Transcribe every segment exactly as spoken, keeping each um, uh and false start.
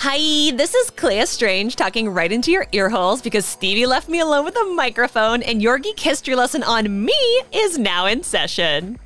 Hi, this is Clea Strange talking right into your ear holes because Stevie left me alone with a microphone and your geek history lesson on me is now in session.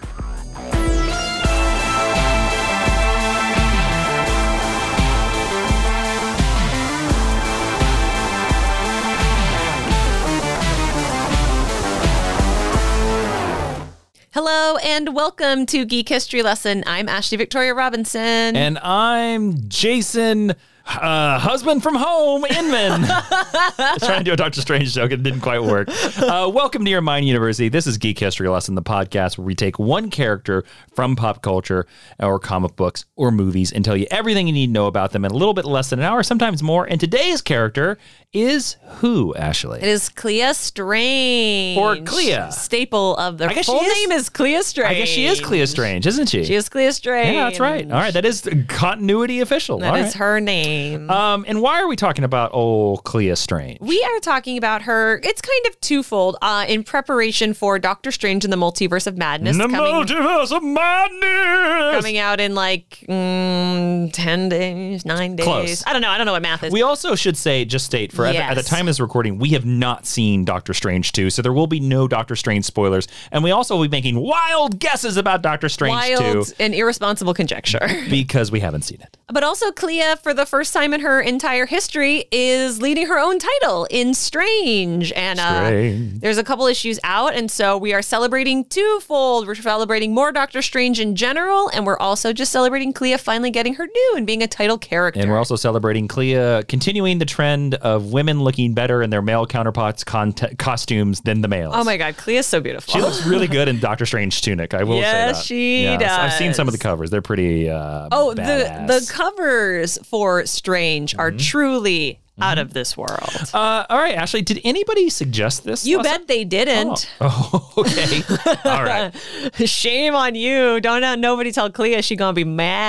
Hello and welcome to Geek History Lesson. I'm Ashley Victoria Robinson. And I'm Jason, uh, husband from home, Inman. I was trying to do a Doctor Strange joke. It didn't quite work. Uh, welcome to Your Mind University. This is Geek History Lesson, the podcast where we take one character from pop culture or comic books or movies and tell you everything you need to know about them in a little bit less than an hour, sometimes more. And today's character is who, Ashley? It is Clea Strange. Or Clea. Staple of the I guess full she is, name is Clea Strange. I guess she is Clea Strange, isn't she? She is Clea Strange. Yeah, that's right. All right, that is continuity official. That All is right. her name. Um, and why are we talking about old Clea Strange? We are talking about her. It's kind of twofold uh, in preparation for Doctor Strange and the Multiverse of Madness. The coming, Multiverse of Madness! Coming out in like mm, ten days, nine days. Close. I don't know. I don't know what math is. We also should say, just state, for Yes. at, the, at the time of this recording, we have not seen Doctor Strange two, so there will be no Doctor Strange spoilers. And we also will be making wild guesses about Doctor Strange Wild two. and irresponsible conjecture. Because we haven't seen it. But also Clea, for the first time in her entire history, is leading her own title in Strange. And uh, Strange. there's a couple issues out, and so we are celebrating twofold. We're celebrating more Doctor Strange in general, and we're also just celebrating Clea finally getting her due and being a title character. And we're also celebrating Clea continuing the trend of women looking better in their male counterparts' con- costumes than the males. Oh my God, Clea is so beautiful. She looks really good in Doctor Strange tunic, I will Yes, say that. she Yes, does. I've seen some of the covers. They're pretty uh, Oh, badass. the the covers for Strange are Mm-hmm. truly out of this world. Uh, all right, Ashley, did anybody suggest this? You lesson? bet they didn't. Oh, oh okay. All right. Shame on you. Don't let nobody tell Clea she gonna be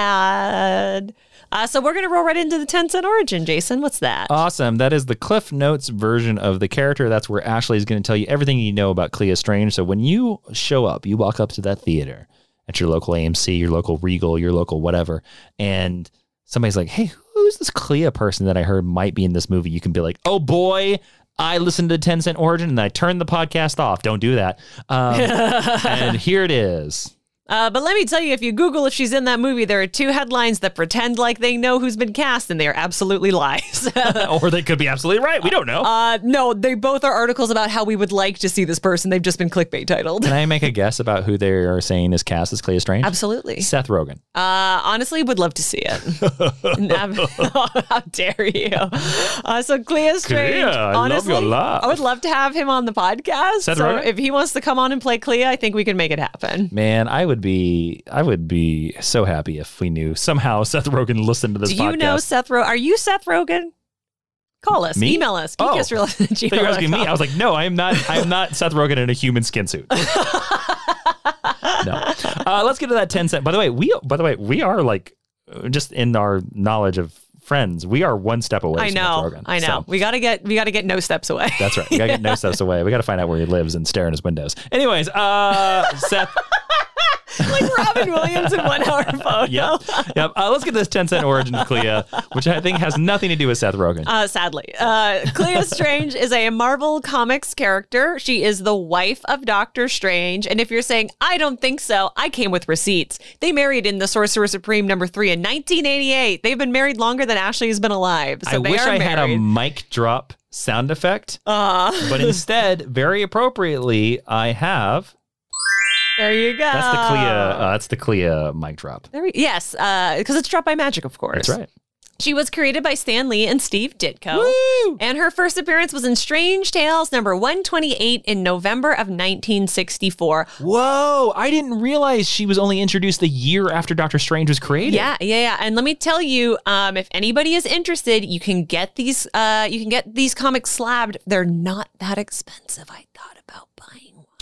mad. Uh, so we're gonna roll right into the ten cent origin, Jason. What's that? Awesome. That is the Cliff Notes version of the character. That's where Ashley is going to tell you everything you know about Clea Strange. So when you show up, you walk up to that theater at your local A M C, your local Regal, your local whatever, and somebody's like, hey, who's this Clea person that I heard might be in this movie? You can be like, oh boy, I listened to ten cent origin and I turned the podcast off. Don't do that. Um, and here it is. Uh, but let me tell you, if you Google if she's in that movie, there are two headlines that pretend like they know who's been cast, and they are absolutely lies. Or they could be absolutely right. We don't know. uh, no, they both are articles about how we would like to see this person. They've just been clickbait titled. Can I make a guess about who they are saying is cast as Clea Strange? Absolutely. Seth Rogen. Uh, honestly, would love to see it. How dare you? Uh, so Clea Strange, Clea, I love honestly, your laugh. I would love to have him on the podcast. Seth so Rogen? if he wants to come on and play Clea, I think we can make it happen. Man, I would be I would be so happy if we knew somehow Seth Rogen listened to this Do podcast. you know Seth Rogen? Are you Seth Rogen? Call us. Me? Email us. Oh. Geek History Lesson at So you're asking me? gmail dot com. I was like, no, I am not. I am not Seth Rogen in a human skin suit. No. Uh, let's get to that ten cent. By the way, we by the way we are like just in our knowledge of friends, we are one step away. I from know. Seth Rogen, I know. so. We gotta get. We gotta get no steps away. That's right. We gotta get no steps away. We gotta find out where he lives and stare in his windows. Anyways, uh, Seth. Like Robin Williams in One Hour Photo. Yep. Yep. Uh, let's get to this ten cent origin of Clea, which I think has nothing to do with Seth Rogen. Uh, sadly, uh, Clea Strange is a Marvel Comics character. She is the wife of Doctor Strange. And if you're saying, I don't think so, I came with receipts. They married in The Sorcerer Supreme number three in nineteen eighty-eight. They've been married longer than Ashley has been alive. So I they wish are I had a married. mic drop sound effect, Uh, but instead, very appropriately, I have. there you go. That's the Clea. Uh, that's the Clea mic drop. There we, yes, because it's dropped by magic, of course. That's right. She was created by Stan Lee and Steve Ditko. Woo! And her first appearance was in Strange Tales number one twenty-eight in November of nineteen sixty-four. Whoa! I didn't realize she was only introduced the year after Doctor Strange was created. Yeah, yeah, yeah. And let me tell you, um, if anybody is interested, you can get these. Uh, you can get these comics slabbed. They're not that expensive. I thought about buying one.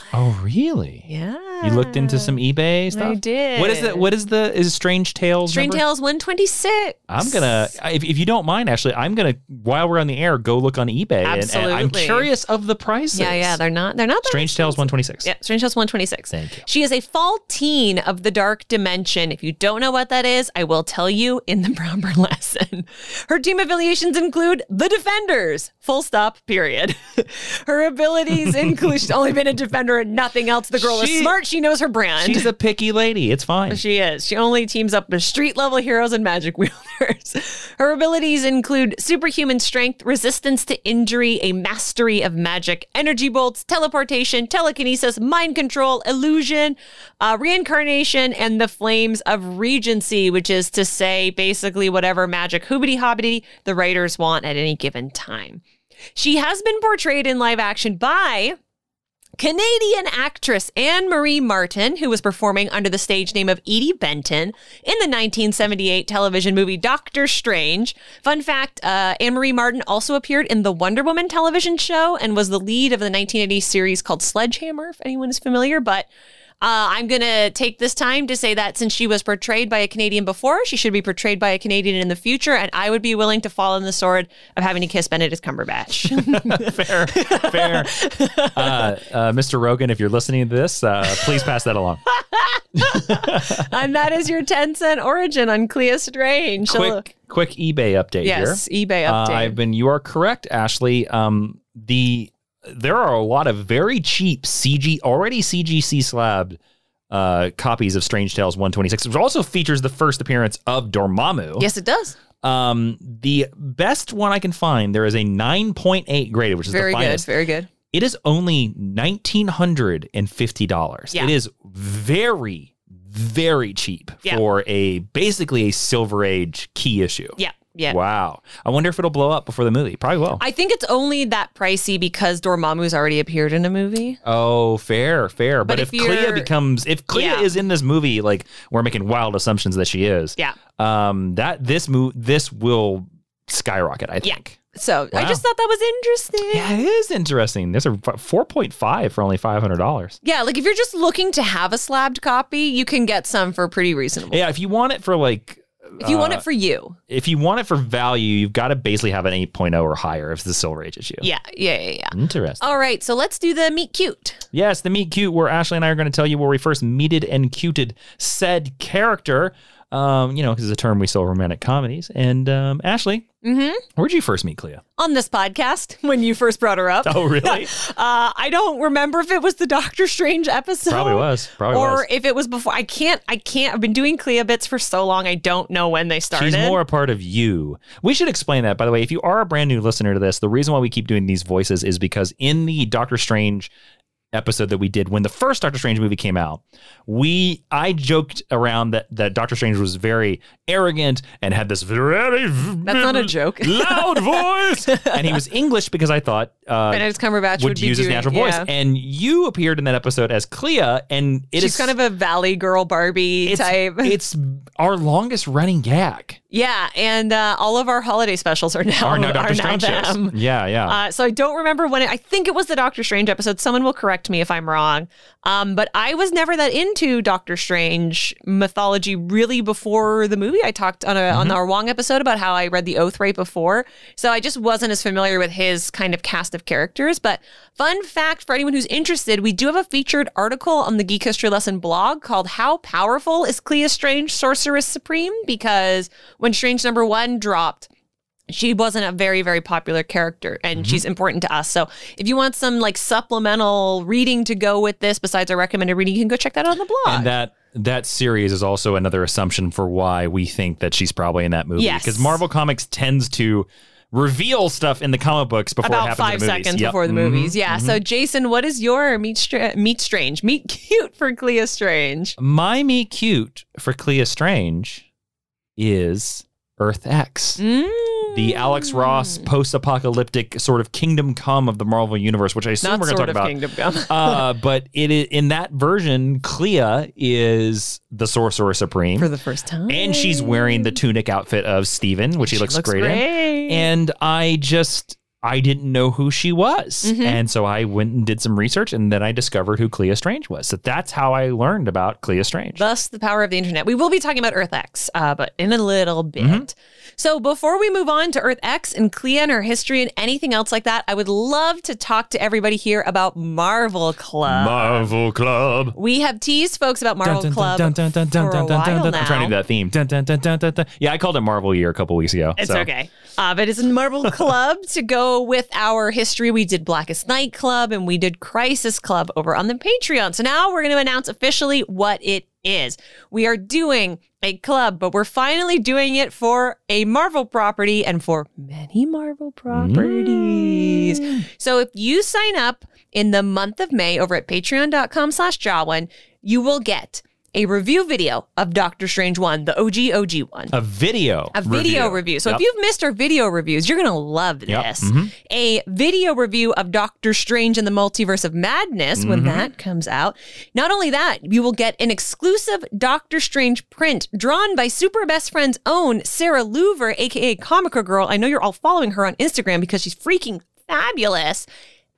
Oh, really? Yeah. You looked into some eBay stuff? I did. What is the, what is the, is Strange Tales Strange number? Tales one twenty-six. I'm going to, if, if you don't mind, Ashley, I'm going to, while we're on the air, go look on eBay. Absolutely. And, and I'm curious of the prices. Yeah, yeah. They're not, they're not. that Strange Tales one twenty-six. Yeah, Strange Tales one twenty-six. Thank you. She is a fall teen of the dark dimension. If you don't know what that is, I will tell you in the proper lesson. Her team affiliations include the Defenders. Full stop, period. Her abilities include, she's only been a Defender and nothing else. The girl She- is smart. She knows her brand. She's a picky lady. It's fine. She is. She only teams up with street level heroes and magic wielders. Her abilities include superhuman strength, resistance to injury, a mastery of magic, energy bolts, teleportation, telekinesis, mind control, illusion, uh, reincarnation, and the flames of regency, which is to say basically whatever magic hoobity hobbity the writers want at any given time. She has been portrayed in live action by Canadian actress Anne-Marie Martin, who was performing under the stage name of Edie Benton in the nineteen seventy-eight television movie Doctor Strange. Fun fact, uh, Anne-Marie Martin also appeared in the Wonder Woman television show and was the lead of the nineteen eighty series called Sledgehammer, if anyone is familiar. But uh, I'm going to take this time to say that since she was portrayed by a Canadian before, she should be portrayed by a Canadian in the future, and I would be willing to fall on the sword of having to kiss Benedict Cumberbatch. fair, fair. Uh, uh, Mister Rogan, if you're listening to this, uh, please pass that along. And that is your ten cent origin on Clea Strange. Quick, quick eBay update yes, here. eBay update. Uh, I've been. You are correct, Ashley. Um, the there are a lot of very cheap C G, already C G C slabbed uh, copies of Strange Tales one twenty-six, which also features the first appearance of Dormammu. Yes, it does. Um, the best one I can find, there is a nine point eight graded, which is Very the good. finest. Very good. It is only one thousand nine hundred fifty dollars. Yeah. It is very, very cheap Yeah. for a basically a Silver Age key issue. Yeah. Yeah. Wow. I wonder if it'll blow up before the movie. Probably will. I think it's only that pricey because Dormammu's already appeared in a movie. Oh, fair, fair. But, But if, if Clea you're- becomes, if Clea Yeah. is in this movie, like we're making wild assumptions that she is. Yeah. Um, that this move, this will skyrocket. I Yeah. think. So I Wow. just thought that was interesting. Yeah, it is interesting. There's a four point five for only five hundred dollars. Yeah, like if you're just looking to have a slabbed copy, you can get some for pretty reasonable. Yeah, if you want it for like. If you want uh, it for you. If you want it for value, you've got to basically have an eight point oh or higher if it's the Silver Age issue. Yeah, yeah, yeah, yeah. Interesting. All right, so let's do the meet cute. Yes, the meet cute, where Ashley and I are going to tell you where we first meeted and cuted said character. Um, you know, because it's a term we sell romantic comedies. And um, Ashley, Mm-hmm. where'd you first meet Clea? On this podcast, when you first brought her up. Oh, really? uh, I don't remember if it was the Doctor Strange episode. Probably was. Probably or was. if it was before. I can't, I can't. I've been doing Clea bits for so long, I don't know when they started. She's more a part of you. We should explain that, by the way. If you are a brand new listener to this, the reason why we keep doing these voices is because in the Doctor Strange episode that we did when the first Doctor Strange movie came out, we I joked around that that Doctor Strange was very arrogant and had this very That's not a joke. loud voice, and he was English because I thought uh, Benedict Cumberbatch would, would be use his doing- natural yeah. voice. And you appeared in that episode as Clea, and it She's is kind of a Valley Girl Barbie it's, type. It's our longest running gag. Yeah, and uh, all of our holiday specials are now Are now Doctor are Strange now shows. them. Yeah, yeah. Uh, so I don't remember when it, I think it was the Doctor Strange episode. Someone will correct me if I'm wrong. Um, but I was never that into Doctor Strange mythology really before the movie. I talked on a Mm-hmm. on our Wong episode about how I read The Oath right before. So I just wasn't as familiar with his kind of cast of characters. But fun fact for anyone who's interested, we do have a featured article on the Geek History Lesson blog called How Powerful is Clea Strange, Sorceress Supreme? Because when Strange number one dropped, she wasn't a very, very popular character, and Mm-hmm. she's important to us. So if you want some like supplemental reading to go with this, besides our recommended reading, you can go check that out on the blog. And that that series is also another assumption for why we think that she's probably in that movie. Yes. Because Marvel Comics tends to reveal stuff in the comic books before it About happens five in the movies. seconds Yep. before the Mhm. movies. Yeah. So Jason, what is your meet, Stra- meet Strange, meet cute for Clea Strange? My meet cute for Clea Strange is Earth X. Mm. The Alex Ross post-apocalyptic sort of Kingdom Come of the Marvel Universe, which I assume Not we're going sort to talk of about. Kingdom Come. uh, but it is, in that version, Clea is the Sorcerer Supreme. For the first time. And she's wearing the tunic outfit of Steven, which he She looks, looks great, in. great. And I just, I didn't know who she was. Mm-hmm. And so I went and did some research, and then I discovered who Clea Strange was. So that's how I learned about Clea Strange. Thus, the power of the internet. We will be talking about Earth X, uh, but in a little bit. Mm-hmm. So before we move on to Earth X and Clea and her history and anything else like that, I would love to talk to everybody here about Marvel Club. Marvel Club. We have teased folks about Marvel dun, dun, Club dun, dun, dun, dun, for a dun, dun, while dun, now. I'm trying to do that theme. Dun, dun, dun, dun, dun, dun. Yeah, I called it Marvel Year a couple weeks ago. It's so. okay. Uh, but it's a Marvel Club to go with our history. We did Blackest Night Club and we did Crisis Club over on the Patreon. So now we're going to announce officially what it is. We are doing a club, but we're finally doing it for a Marvel property and for many Marvel properties. Mm. So if you sign up in the month of May over at patreon.com slash Jawan, you will get a review video of Doctor Strange one, the O G O G one. A video A video review. review. So yep. if you've missed our video reviews, you're going to love this. Yep. Mm-hmm. A video review of Doctor Strange and the Multiverse of Madness mm-hmm. when that comes out. Not only that, you will get an exclusive Doctor Strange print drawn by Super Best Friend's own Sarah Louver, a k a. Comica Girl. I know you're all following her on Instagram because she's freaking fabulous.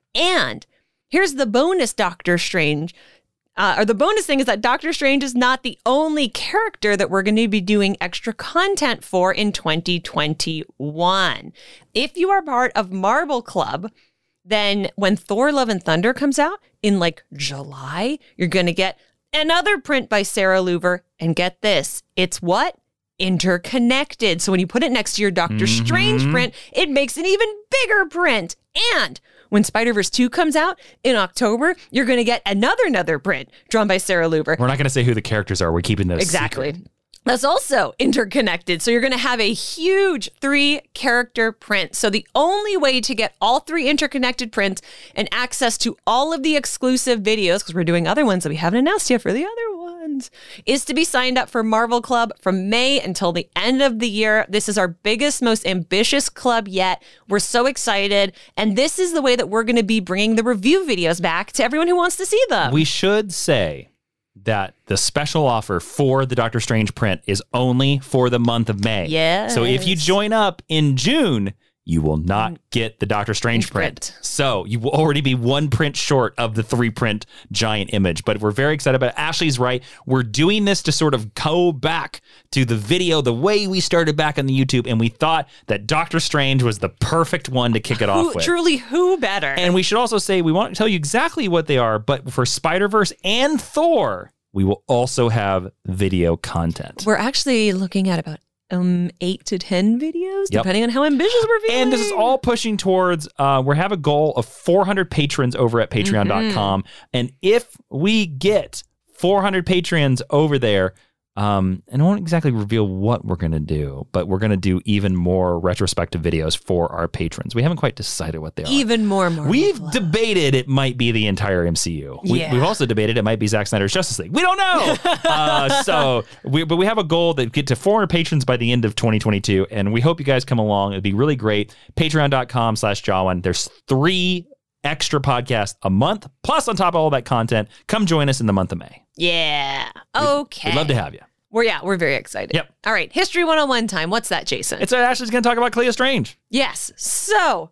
And here's the bonus Doctor Strange. Uh, or the bonus thing is that Doctor Strange is not the only character that we're going to be doing extra content for in twenty twenty-one. If you are part of Marvel Club, then when Thor Love and Thunder comes out in like July, you're going to get another print by Sarah Louver. And get this, it's what? Interconnected. So when you put it next to your Doctor mm-hmm. Strange print, it makes an even bigger print. And when Spider-Verse two comes out in October, you're going to get another another print drawn by Sarah Louver. We're not going to say who the characters are. We're keeping those exactly. secret. That's also interconnected. So you're going to have a huge three character print. So the only way to get all three interconnected prints and access to all of the exclusive videos, because we're doing other ones that we haven't announced yet for the other ones, is to be signed up for Marvel Club from May until the end of the year. This is our biggest, most ambitious club yet. We're so excited. And this is the way that we're going to be bringing the review videos back to everyone who wants to see them. We should say that the special offer for the Doctor Strange print is only for the month of May. Yes. So if you join up in June, you will not get the Doctor Strange print. print. So you will already be one print short of the three print giant image. But we're very excited about it. Ashley's right. We're doing this to sort of go back to the video, the way we started back on the YouTube. And we thought that Doctor Strange was the perfect one to kick it who, off with. Truly, who better? And we should also say, we won't tell you exactly what they are, but for Spider-Verse and Thor, we will also have video content. We're actually looking at about um eight to ten videos, yep. depending on how ambitious we're feeling. And this is all pushing towards, uh, we have a goal of four hundred patrons over at patreon dot com. Mm-hmm. And if we get four hundred patrons over there, um, and I won't exactly reveal what we're going to do, but we're going to do even more retrospective videos for our patrons. We haven't quite decided what they are. Even more Marvel We've Club. debated it might be the entire M C U. We, yeah. We've also debated it might be Zack Snyder's Justice League. We don't know. uh, so, we, but we have a goal that get to four hundred patrons by the end of twenty twenty-two, and we hope you guys come along. It'd be really great. patreon dot com slash Jawan. There's three extra podcasts a month, plus on top of all that content. Come join us in the month of May. Yeah. Okay. We'd, we'd love to have you. We're, yeah, we're very excited. Yep. All right. History one oh one time. What's that, Jason? It's uh, Ashley's going to talk about Clea Strange. Yes. So,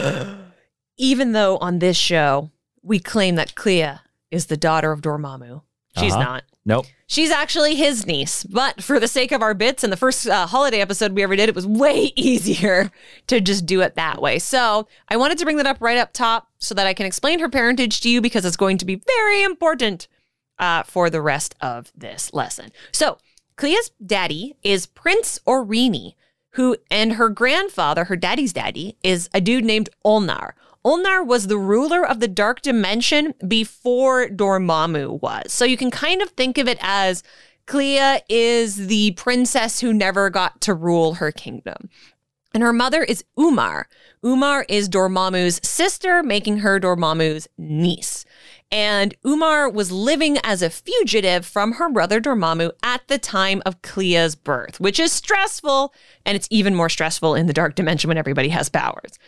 even though on this show, we claim that Clea is the daughter of Dormammu, she's uh-huh. not. Nope. She's actually his niece. But for the sake of our bits and the first uh, holiday episode we ever did, it was way easier to just do it that way. So I wanted to bring that up right up top so that I can explain her parentage to you, because it's going to be very important Uh, for the rest of this lesson. So Clea's daddy is Prince Orini, who, and her grandfather, her daddy's daddy, is a dude named Ulnar. Ulnar was the ruler of the Dark Dimension before Dormammu was. So you can kind of think of it as Clea is the princess who never got to rule her kingdom. And her mother is Umar. Umar is Dormammu's sister, making her Dormammu's niece. And Umar was living as a fugitive from her brother Dormammu at the time of Clea's birth, which is stressful. And it's even more stressful in the Dark Dimension when everybody has powers.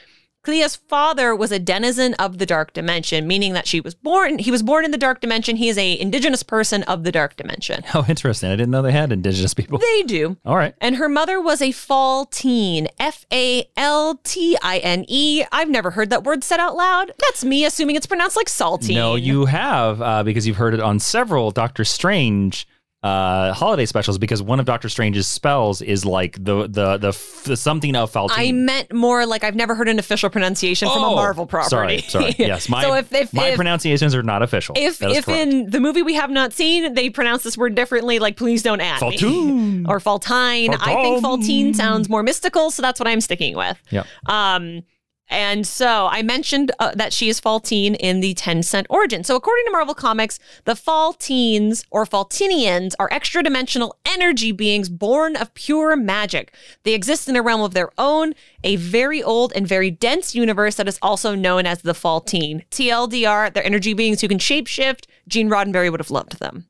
Clea's father was a denizen of the Dark Dimension, meaning that she was born, he was born in the Dark Dimension. He is a indigenous person of the Dark Dimension. How interesting. I didn't know they had indigenous people. They do. All right. And her mother was a Faltine, F A L T I N E. I've never heard that word said out loud. That's me assuming it's pronounced like saltine. No, you have, uh, because you've heard it on several Doctor Strange uh holiday specials, because one of Doctor Strange's spells is like the the the, the something of Faltine. I meant more like I've never heard an official pronunciation oh, from a Marvel property. Sorry, sorry. Yes, my, so if, if, my if, pronunciations are not official. If if correct. in the movie we have not seen, they pronounce this word differently, like please don't add Faltune. me. Or Faltine. Faltine. I think Faltine sounds more mystical, so that's what I'm sticking with. Yeah. Um And so I mentioned uh, that she is Faltine in the ten cent origin. So according to Marvel Comics, the Faltines or Faltinians are extra-dimensional energy beings born of pure magic. They exist in a realm of their own, a very old and very dense universe that is also known as the Faltine. T L D R, they're energy beings who can shapeshift. Gene Roddenberry would have loved them.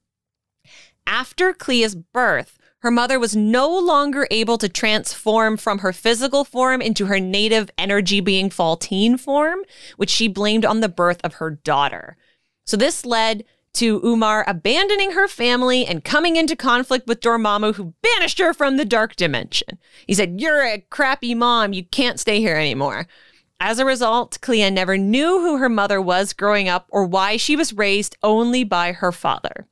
After Clea's birth, her mother was no longer able to transform from her physical form into her native energy being Faltine form, which she blamed on the birth of her daughter. So this led to Umar abandoning her family and coming into conflict with Dormammu, who banished her from the Dark Dimension. He said, "You're a crappy mom. You can't stay here anymore." As a result, Clea never knew who her mother was growing up or why she was raised only by her father.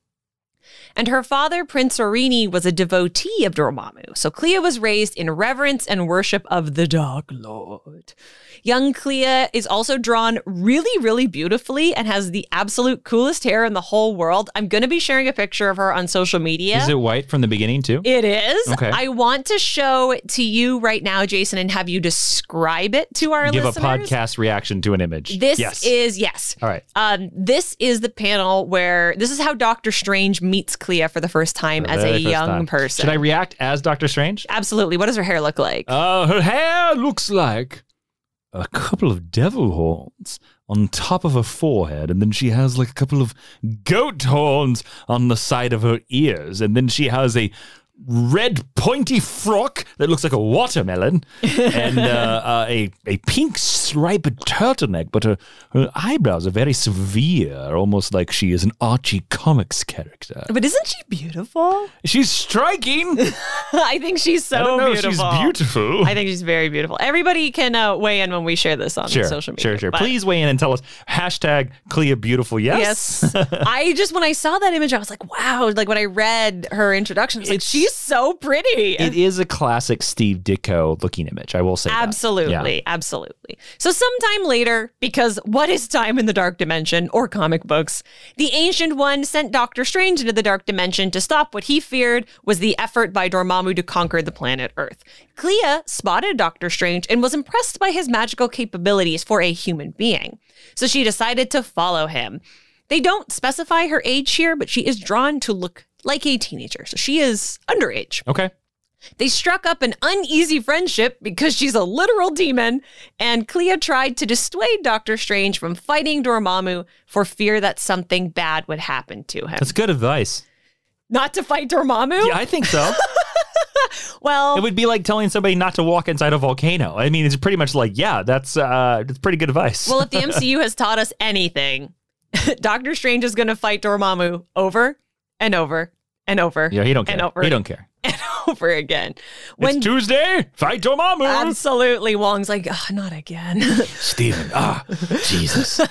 And her father, Prince Orini, was a devotee of Dormammu, so Clea was raised in reverence and worship of the Dark Lord. Young Clea is also drawn really, really beautifully and has the absolute coolest hair in the whole world. I'm going to be sharing a picture of her on social media. Is it white from the beginning, too? It is. Okay. I want to show it to you right now, Jason, and have you describe it to our Give listeners. a podcast reaction to an image. This yes. is, yes. All right. Um, this is the panel where, this is how Doctor Strange meets Clea for the first time The as a very first young time. person. Should I react as Doctor Strange? Absolutely. What does her hair look like? Uh, her hair looks like a couple of devil horns on top of her forehead, and then she has like a couple of goat horns on the side of her ears, and then she has a red pointy frock that looks like a watermelon, and uh, uh, a a pink striped turtleneck, but her, her eyebrows are very severe, almost like she is an Archie Comics character. But isn't she beautiful? She's striking. I think she's so I don't know beautiful. if she's beautiful. I think she's very beautiful. Everybody can uh, weigh in when we share this on Sure, social media. sure, sure. but- Please weigh in and tell us. Hashtag Clea beautiful. Yes. Yes. I just, when I saw that image, I was like, wow. Like when I read her introduction, I was like, It's- she's so pretty. It is a classic Steve Ditko looking image. I will say that. Absolutely, Yeah. absolutely. So sometime later, because what is time in the Dark Dimension or comic books, the Ancient One sent Doctor Strange into the Dark Dimension to stop what he feared was the effort by Dormammu to conquer the planet Earth. Clea spotted Doctor Strange and was impressed by his magical capabilities for a human being. So she decided to follow him. They don't specify her age here, but she is drawn to look like a teenager. So she is underage. Okay. They struck up an uneasy friendship because she's a literal demon, and Clea tried to dissuade Doctor Strange from fighting Dormammu for fear that something bad would happen to him. That's good advice. Not to fight Dormammu? Yeah, I think so. Well, It would be like telling somebody not to walk inside a volcano. I mean, it's pretty much like, yeah, that's uh, that's pretty good advice. well, if the M C U has taught us anything, Doctor Strange is going to fight Dormammu over and over and over. yeah, he don't care. And over He don't care. and over again. It's Tuesday. Fight Dormammu. Absolutely, Wong's like, oh, not again. Steven. Ah, Jesus.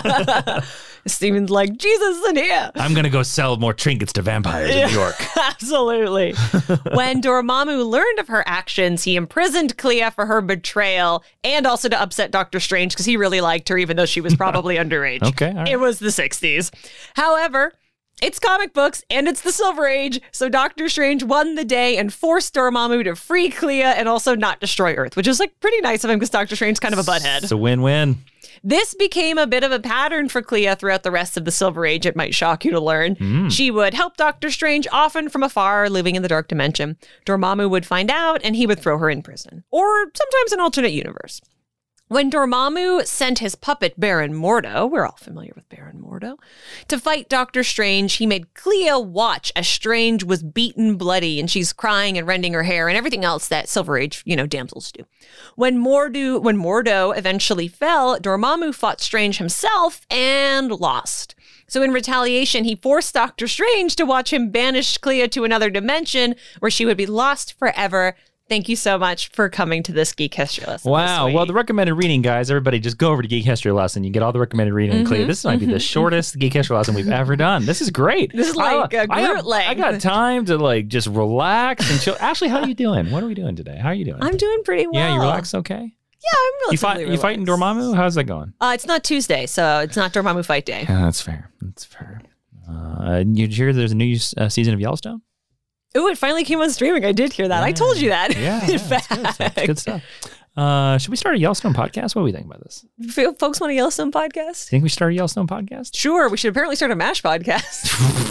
Steven's like, Jesus is in here. I'm going to go sell more trinkets to vampires in New York. Absolutely. When Dormammu learned of her actions, he imprisoned Clea for her betrayal and also to upset Doctor Strange because he really liked her, even though she was probably underage. Okay, all right. It was the sixties. However, it's comic books and it's the Silver Age, so Doctor Strange won the day and forced Dormammu to free Clea and also not destroy Earth, which is like pretty nice of him because Doctor Strange's kind of a butthead. It's a win-win. This became a bit of a pattern for Clea throughout the rest of the Silver Age, it might shock you to learn. Mm. She would help Doctor Strange often from afar, living in the Dark Dimension. Dormammu would find out, and he would throw her in prison. Or sometimes an alternate universe. When Dormammu sent his puppet Baron Mordo, we're all familiar with Baron Mordo, to fight Doctor Strange, he made Clea watch as Strange was beaten bloody and she's crying and rending her hair and everything else that Silver Age, you know, damsels do. When Mordo, when Mordo eventually fell, Dormammu fought Strange himself and lost. So in retaliation, he forced Doctor Strange to watch him banish Clea to another dimension where she would be lost forever. Thank you so much for coming to this Geek History lesson. Wow. Well, the recommended reading, guys, everybody just go over to Geek History lesson. You get all the recommended reading. Mm-hmm, Clea. This might mm-hmm. be the shortest Geek History lesson we've ever done. This is great. This is like I, a Groot length. I got time to like just relax and chill. Ashley, how are you doing? What are we doing today? How are you doing? I'm doing pretty well. Yeah, you relaxed okay? Yeah, I'm relatively you fight, relaxed. You fighting Dormammu? How's that going? Uh, it's not Tuesday, so it's not Dormammu fight day. Yeah, that's fair. That's fair. Uh, did you hear there's a new uh, season of Yellowstone? Oh, it finally came on streaming. I did hear that. Yeah. I told you that. Yeah, in yeah, fact. Good stuff. Good stuff. Uh, should we start a Yellowstone podcast? What do we think about this? Folks want a Yellowstone podcast? Think we start a Yellowstone podcast? Sure. We should apparently start a MASH podcast.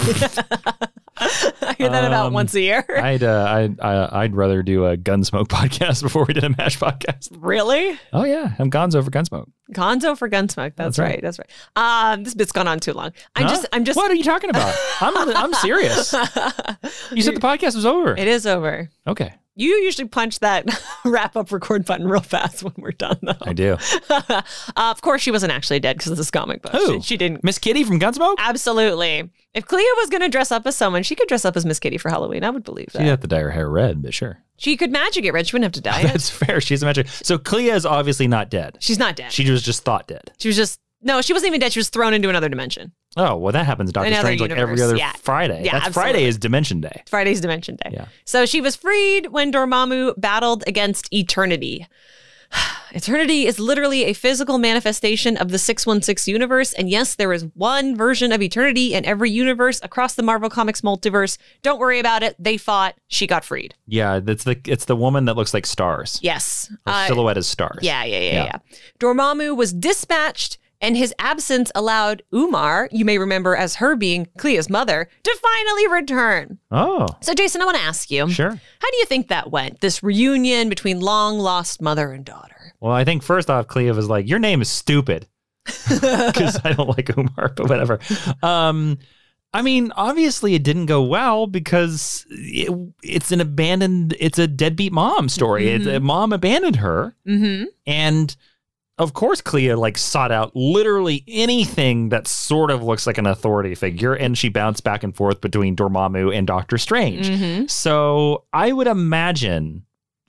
I hear that um, about once a year. I'd uh, I'd uh, I'd rather do a Gunsmoke podcast before we did a MASH podcast. Really? Oh yeah, I'm Gonzo for Gunsmoke. Gonzo for Gunsmoke. That's, That's right. right. That's right. Um, this bit's gone on too long. I'm huh? just. I'm just. What are you talking about? I'm I'm serious. You said the podcast was over. It is over. Okay. You usually punch that wrap up record button real fast when we're done, though. I do. uh, of course, she wasn't actually dead because of this comic book. Who? She, she didn't. Miss Kitty from Gunsmoke? Absolutely. If Clea was going to dress up as someone, she could dress up as Miss Kitty for Halloween. I would believe that. She'd have to dye her hair red, but sure. She could magic it red. She wouldn't have to dye it. That's fair. She's a magic. So Clea is obviously not dead. She's not dead. She was just thought dead. She was just. No, she wasn't even dead. She was thrown into another dimension. Oh, well, that happens to Doctor Another Strange like universe. every other yeah. Friday. Yeah, That's absolutely. Friday is Dimension Day. Friday's Dimension Day. Yeah. So she was freed when Dormammu battled against Eternity. Eternity is literally a physical manifestation of the six one six universe. And yes, there is one version of Eternity in every universe across the Marvel Comics multiverse. Don't worry about it. They fought. She got freed. Yeah, that's the it's the woman that looks like stars. Yes. Her uh, silhouette is stars. Yeah, yeah, yeah, yeah, yeah. Dormammu was dispatched, and his absence allowed Umar, you may remember as her being Clea's mother, to finally return. Oh. So, Jason, I want to ask you. Sure. How do you think that went, this reunion between long-lost mother and daughter? Well, I think first off, Clea was like, your name is stupid. Because I don't like Umar, but whatever. Um, I mean, obviously it didn't go well because it, it's an abandoned, it's a deadbeat mom story. Mm-hmm. It's a mom abandoned her. Mm-hmm. And of course, Clea like sought out literally anything that sort of looks like an authority figure, and she bounced back and forth between Dormammu and Doctor Strange. Mm-hmm. So I would imagine,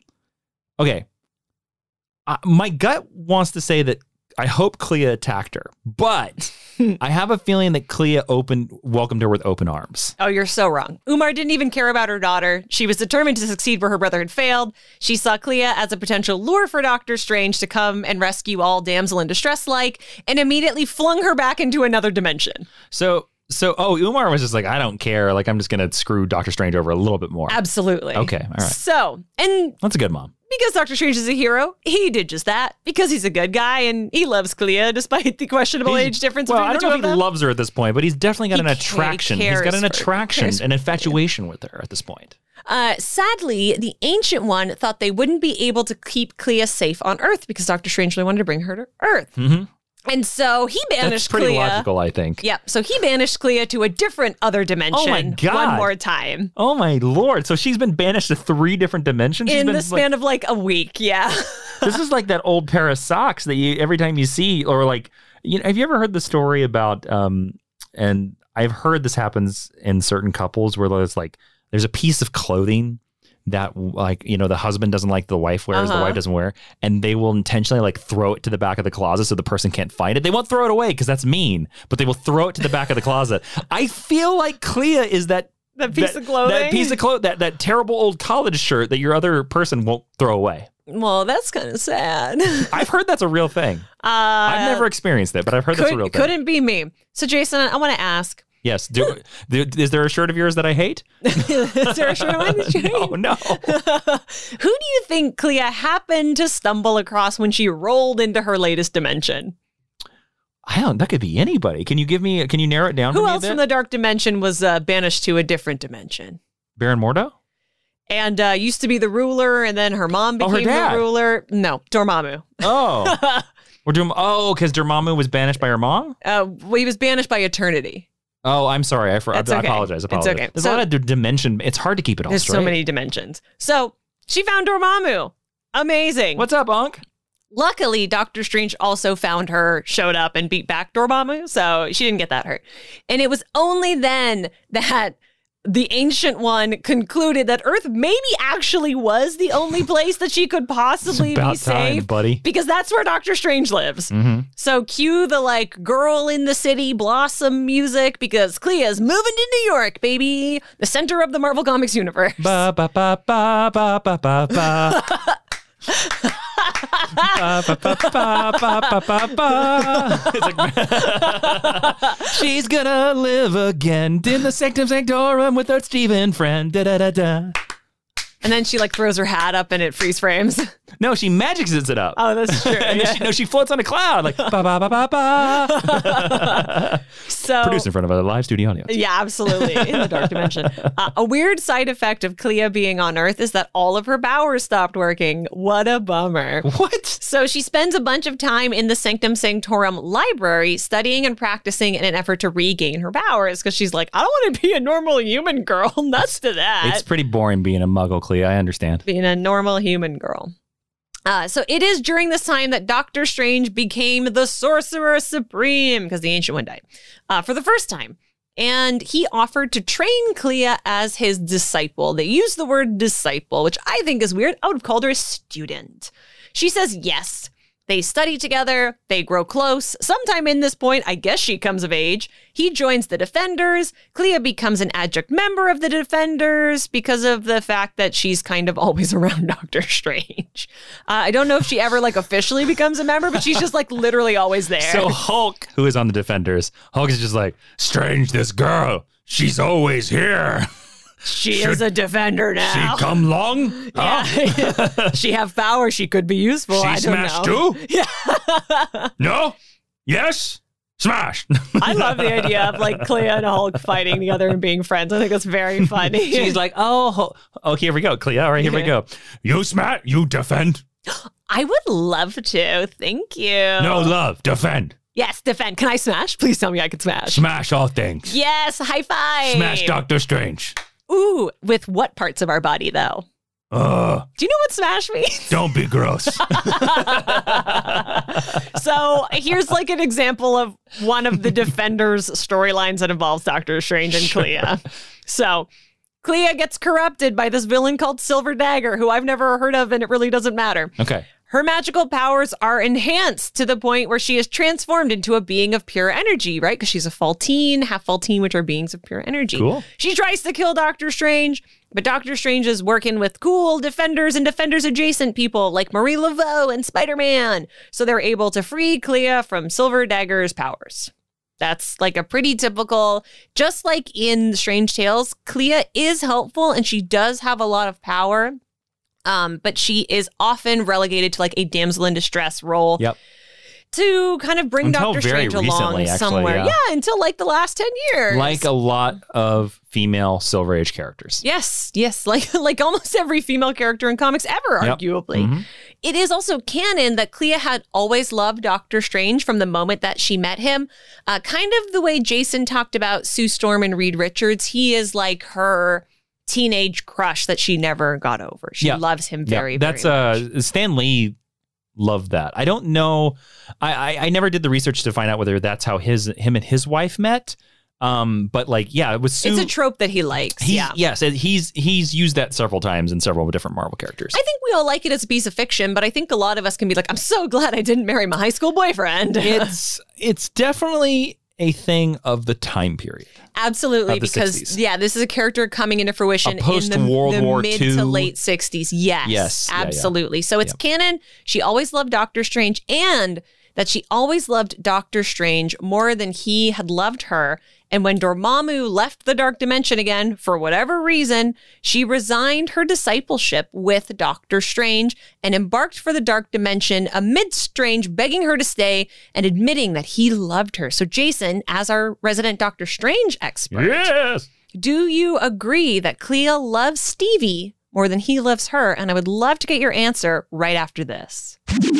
okay, uh, my gut wants to say that I hope Clea attacked her, but I have a feeling that Clea opened, welcomed her with open arms. Oh, you're so wrong. Umar didn't even care about her daughter. She was determined to succeed where her brother had failed. She saw Clea as a potential lure for Doctor Strange to come and rescue all damsel in distress like, and immediately flung her back into another dimension. So, so, oh, Umar was just like, I don't care. Like, I'm just going to screw Doctor Strange over a little bit more. Absolutely. Okay, all right. So, and that's a good mom. Because Doctor Strange is a hero, he did just that. Because he's a good guy and he loves Clea despite the questionable he's, age difference well, between the two I don't of know if them. he loves her at this point, but he's definitely got he an attraction. He he's got an for, attraction, an infatuation with her at this point. Uh, sadly, the Ancient One thought they wouldn't be able to keep Clea safe on Earth because Doctor Strange really wanted to bring her to Earth. Mm-hmm. And so he banished That's pretty Clea. logical, I think. Yep. So he banished Clea to a different other dimension. Oh my God. One more time. Oh my Lord. So she's been banished to three different dimensions? She's In been, the span like, of like a week, yeah. This is like that old pair of socks that you every time you see, or like, you know, have you ever heard the story about, um, and I've heard this happens in certain couples where there's like, there's a piece of clothing that like, you know, the husband doesn't like the wife wears, uh-huh. the wife doesn't wear, and they will intentionally like throw it to the back of the closet so the person can't find it. They won't throw it away because that's mean, but they will throw it to the back of the closet. I feel like Clea is that That piece that, of clothing? That piece of clothing, that, that terrible old college shirt that your other person won't throw away. Well, that's kind of sad. I've heard that's a real thing. Uh, I've never experienced it, but I've heard could, that's a real thing. Couldn't be me. So, Jason, I want to ask. Yes. Do, do, is there a shirt of yours that I hate? Is there a shirt of mine that you hate? No, no. Who do you think Clea happened to stumble across when she rolled into her latest dimension? I don't. That could be anybody. Can you give me? Can you narrow it down? Who for me else a bit? from the dark dimension was uh, banished to a different dimension? Baron Mordo? and uh, used to be the ruler, and then her mom Oh, her became dad. the ruler. No, Dormammu. Oh. We're doing, oh, because Dormammu was banished by her mom? Uh, well, he was banished by eternity. Oh, I'm sorry. I, for, I, That's okay. I apologize. I It's apologize. okay. There's So- a lot of d- dimension. It's hard to keep it all There's straight. so many dimensions. So she found Dormammu. Amazing. What's up, Unc? Luckily, Doctor Strange also found her, showed up, and beat back Dormammu, so she didn't get that hurt. And it was only then that the Ancient One concluded that Earth maybe actually was the only place that she could possibly It's about be time, safe, buddy. because that's where Doctor Strange lives. Mm-hmm. So cue the like girl in the city blossom music, because Clea's moving to New York, baby, the center of the Marvel Comics universe. Ba ba ba ba ba ba ba ba. Ba, ba, ba, ba, ba, ba, ba, ba. It's like, she's gonna live again in the Sanctum Sanctorum with her Steven friend. Da, da, da, da. And then she like throws her hat up and it freeze frames. No, she magics it up. Oh, that's true. And then she, no, she floats on a cloud like ba ba ba ba ba. So Produced in front of a live studio audience. yeah, absolutely. In the dark dimension. Uh, a weird side effect of Clea being on Earth is that all of her powers stopped working. What a bummer. What? So she spends a bunch of time in the Sanctum Sanctorum library studying and practicing in an effort to regain her powers, because she's like, I don't want to be a normal human girl. Nuts to that. It's pretty boring being a muggle, Clea. I understand. Being a normal human girl. Uh, so it is during this time that Doctor Strange became the Sorcerer Supreme, because the Ancient One died, uh, for the first time. And he offered to train Clea as his disciple. They use the word disciple, which I think is weird. I would have called her a student. She says yes. They study together. They grow close. Sometime in this point, I guess she comes of age. He joins the Defenders. Clea becomes an adjunct member of the Defenders because of the fact that she's kind of always around Doctor Strange. Uh, I don't know if she ever like officially becomes a member, but she's just like literally always there. So Hulk, who is on the Defenders, Hulk is just like, Strange, this girl, she's always here. she should is a Defender now. She come long? Yeah. Huh? She have power. She could be useful. She I don't smash know. too? Yeah. No? Yes? Smash. I love the idea of like Clea and Hulk fighting together and being friends. I think that's very funny. She's like, oh, Hul- oh, here we go, Clea. All right, here we go. You smash, you defend. I would love to. Thank you. No love, defend. Yes, defend. Can I smash? Please tell me I can smash. Smash all things. Yes, high five. Smash Doctor Strange. Ooh, with what parts of our body though? Uh, Do you know what smash means? don't be gross. So here's like an example of one of the Defenders storylines that involves Doctor Strange and Clea. So Clea gets corrupted by this villain called Silver Dagger, who I've never heard of, and it really doesn't matter. Okay. Her magical powers are enhanced to the point where she is transformed into a being of pure energy, right? Because she's a Faltine, half Faltine, which are beings of pure energy. Cool. She tries to kill Doctor Strange, but Doctor Strange is working with cool Defenders and Defenders adjacent people like Marie Laveau and Spider-Man. So they're able to free Clea from Silver Dagger's powers. That's like a pretty typical, just like in Strange Tales, Clea is helpful and she does have a lot of power. Um, but she is often relegated to like a damsel in distress role. Yep. To kind of bring Until Doctor very Strange along recently, actually, somewhere. yeah. Yeah, until like the last ten years. Like a lot of female Silver Age characters. Yes, yes, like like almost every female character in comics ever, Yep. arguably. Mhm. It is also canon that Clea had always loved Doctor Strange from the moment that she met him. Uh, kind of the way Jason talked about Sue Storm and Reed Richards. He is like her teenage crush that she never got over. She Yeah. loves him Yeah, very, that's very much. uh Stan Lee loved that. I don't know. I, I I never did the research to find out whether that's how his him and his wife met. Um, but like, yeah, it was Sue. It's a trope that he likes. He's, yeah. Yes, he's he's used that several times in several different Marvel characters. I think we all like it as a piece of fiction, but I think a lot of us can be like, I'm so glad I didn't marry my high school boyfriend. it's it's definitely a thing of the time period. Absolutely, Of the because sixties. yeah, this is a character coming into fruition A post in the, World the War mid Two. to late sixties. Yes, Yes, yeah, yeah. absolutely. So it's canon. She always loved Doctor Strange, and that she always loved Doctor Strange more than he had loved her. And when Dormammu left the Dark Dimension again, for whatever reason, she resigned her discipleship with Doctor Strange and embarked for the Dark Dimension amid Strange begging her to stay and admitting that he loved her. So Jason, as our resident Doctor Strange expert, Yes. do you agree that Clea loves Stevie more than he loves her? And I would love to get your answer right after this.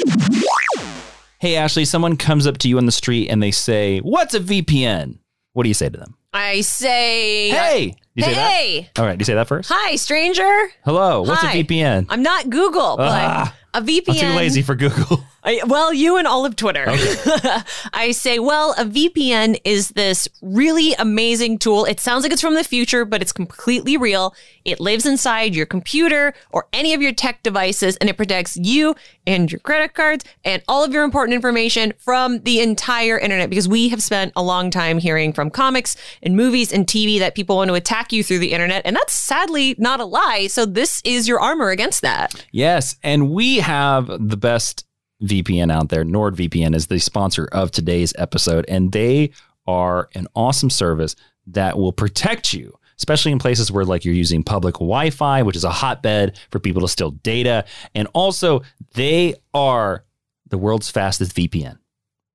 Hey, Ashley, someone comes up to you on the street and they say, what's a V P N? What do you say to them? I say, hey. Do you say hey. that? All right. Do you say that first? Hi, stranger. Hello. What's Hi. a V P N? I'm not Google, but Ah, a V P N. I'm too lazy for Google. I, well, you and all of Twitter. Okay. I say, well, a V P N is this really amazing tool. It sounds like it's from the future, but it's completely real. It lives inside your computer or any of your tech devices, and it protects you and your credit cards and all of your important information from the entire internet, because we have spent a long time hearing from comics and movies and T V that people want to attack you through the internet. And that's sadly not a lie. So this is your armor against that. Yes. And we have the best V P N out there. NordVPN is the sponsor of today's episode, and they are an awesome service that will protect you, especially in places where like you're using public Wi-Fi, which is a hotbed for people to steal data. And also they are the world's fastest V P N.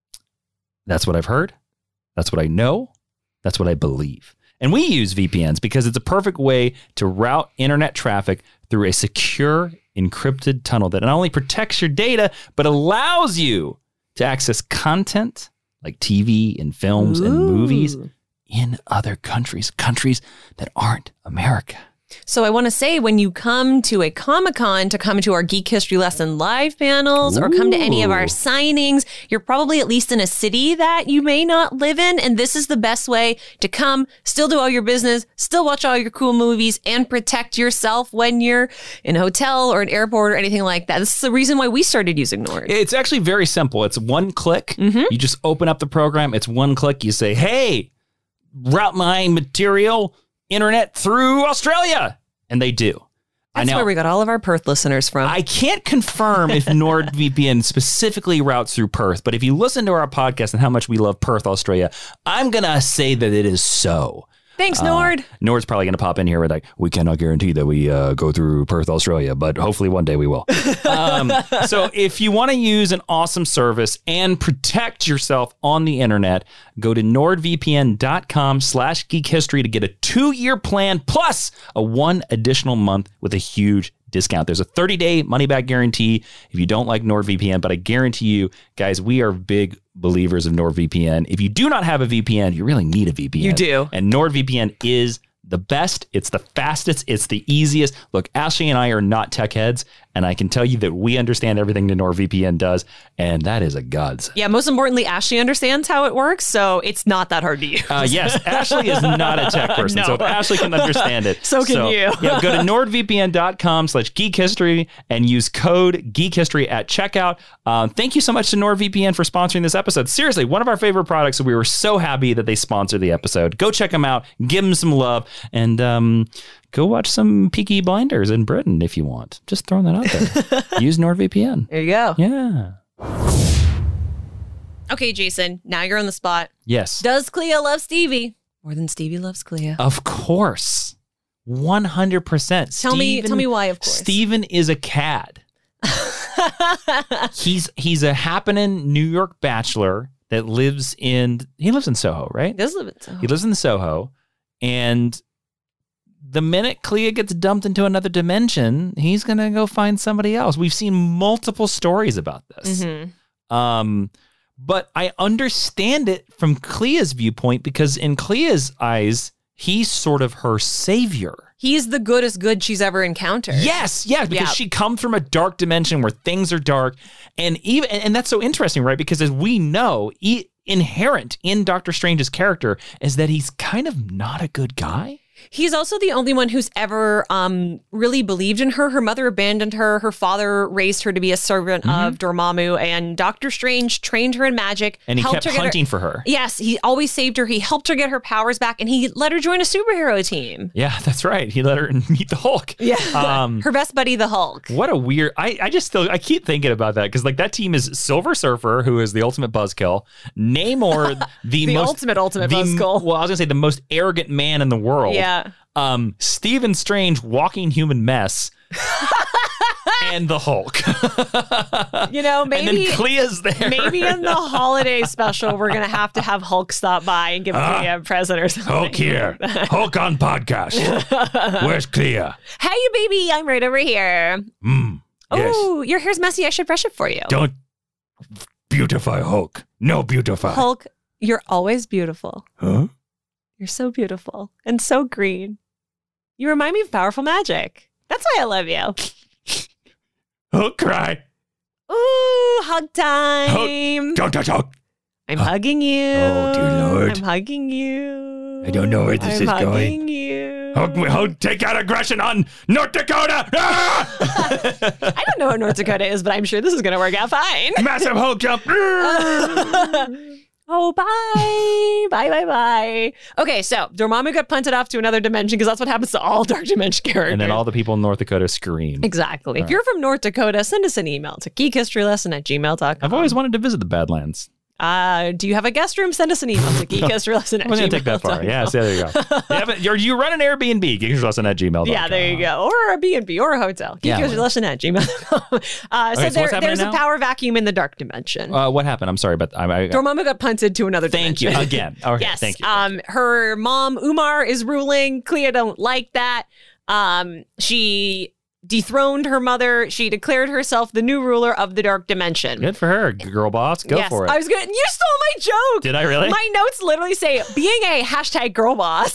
That's what I've heard. That's what I know. That's what I believe. And we use V P Ns because it's a perfect way to route internet traffic through a secure encrypted tunnel that not only protects your data, but allows you to access content like T V and films Ooh. and movies in other countries, countries that aren't America. So I want to say, when you come to a Comic-Con to come to our Geek History Lesson live panels or come to any of our Ooh. signings, you're probably at least in a city that you may not live in. And this is the best way to come, still do all your business, still watch all your cool movies, and protect yourself when you're in a hotel or an airport or anything like that. This is the reason why we started using Nord. It's actually very simple. It's one click. Mm-hmm. You just open up the program. It's one click. You say, hey, route my material internet through Australia. And they do. That's I know, where we got all of our Perth listeners from. I can't confirm if NordVPN specifically routes through Perth, but if you listen to our podcast and how much we love Perth, Australia, I'm going to say that it is so. Thanks, Nord. Uh, Nord's probably going to pop in here with like, we cannot guarantee that we uh, go through Perth, Australia, but hopefully one day we will. Um, so if you want to use an awesome service and protect yourself on the internet, go to nordvpn.com slash geek history to get a two-year plan plus a one additional month with a huge discount. There's a thirty-day money-back guarantee if you don't like NordVPN, but I guarantee you, guys, we are big believers of NordVPN. If you do not have a V P N, you really need a V P N. You do. And NordVPN is the best. It's the fastest. It's the easiest. Look, Ashley and I are not tech heads, and I can tell you that we understand everything that NordVPN does, and that is a godsend. Yeah, most importantly, Ashley understands how it works, so it's not that hard to use. Uh, yes, Ashley is not a tech person, No. so if Ashley can understand it. So can you. Yeah, go to nordvpn.com slash geek history and use code geek history at checkout. Um, thank you so much to NordVPN for sponsoring this episode. Seriously, one of our favorite products, so we were so happy that they sponsored the episode. Go check them out, give them some love, and um, go watch some Peaky Blinders in Britain if you want. Just throwing that out there. Use NordVPN. There you go. Yeah. Okay, Jason, now you're on the spot. Yes. Does Clea love Stevie more than Stevie loves Clea? Of course. one hundred percent. Tell me, tell me why, of course. Steven is a cad. he's he's a happening New York bachelor that lives in, he lives in Soho, right? He does live in Soho. He lives in Soho. And the minute Clea gets dumped into another dimension, he's going to go find somebody else. We've seen multiple stories about this. Mm-hmm. Um, but I understand it from Clea's viewpoint because in Clea's eyes, he's sort of her savior. He's the goodest good she's ever encountered. Yes, yes, because Yeah. she comes from a dark dimension where things are dark, and even and that's so interesting, right? Because as we know, e- inherent in Doctor Strange's character is that he's kind of not a good guy. He's also the only one who's ever um, really believed in her. Her mother abandoned her. Her father raised her to be a servant Mm-hmm. of Dormammu, and Doctor Strange trained her in magic. And he helped kept her get her- hunting for her. Yes, he always saved her. He helped her get her powers back, and he let her join a superhero team. Yeah, that's right. He let her meet the Hulk. Yeah. Um, Her best buddy, the Hulk. What a weird, I, I just still, I keep thinking about that because like that team is Silver Surfer, who is the ultimate buzzkill, Namor, the, The most, ultimate, ultimate the- buzzkill. Well, I was gonna say the most arrogant man in the world. Yeah. Um, Stephen Strange, walking human mess. and the Hulk. You know, maybe and then Clea's there. Maybe in the holiday special, we're going to have to have Hulk stop by and give uh, Clea a present or something. Hulk here. Hulk on podcast. Where's Clea? Hey, baby. I'm right over here. Mm, yes. Oh, your hair's messy. I should brush it for you. Don't beautify Hulk. No beautify. Hulk, you're always beautiful. Huh? You're so beautiful and so green. You remind me of powerful magic. That's why I love you. Hulk cry. Ooh, hug time. Hulk. Don't touch Hulk. I'm uh, hugging you. Oh, dear Lord. I'm hugging you. I don't know where this I'm is hugging going. you. Hulk, Hulk, take out aggression on North Dakota. Ah! I don't know what North Dakota is, but I'm sure this is going to work out fine. Massive Hulk jump. Oh, bye. Bye, bye, bye. Okay, so Dormammu got punted off to another dimension because that's what happens to all Dark Dimension characters. And then all the people in North Dakota scream. Exactly. All if you're from North Dakota, send us an email to geekhistorylesson at gmail dot com. I've always wanted to visit the Badlands. Uh, do you have a guest room? Send us an email to geekhistorylesson at gmail dot com. I'm going to take that far. Yeah, so there you go. You, have a, you run an Airbnb, geekhistorylesson at gmail dot com. Yeah, there you go. Or a B and B or a hotel. Geekhistorylesson at gmail dot com. Uh, so okay, so there, there's now? a power vacuum in the Dark Dimension. Uh, what happened? I'm sorry, but I... I Dormammu got punted to another thank dimension. Thank you. Again. Okay, yes. Thank you. Um, her mom, Umar, is ruling. Clea don't like that. Um, she dethroned her mother. She declared herself the new ruler of the Dark Dimension. Good for her, girl boss. Go yes, for it. I was good. You stole my joke. Did I really? My notes literally say, being a hashtag girl boss.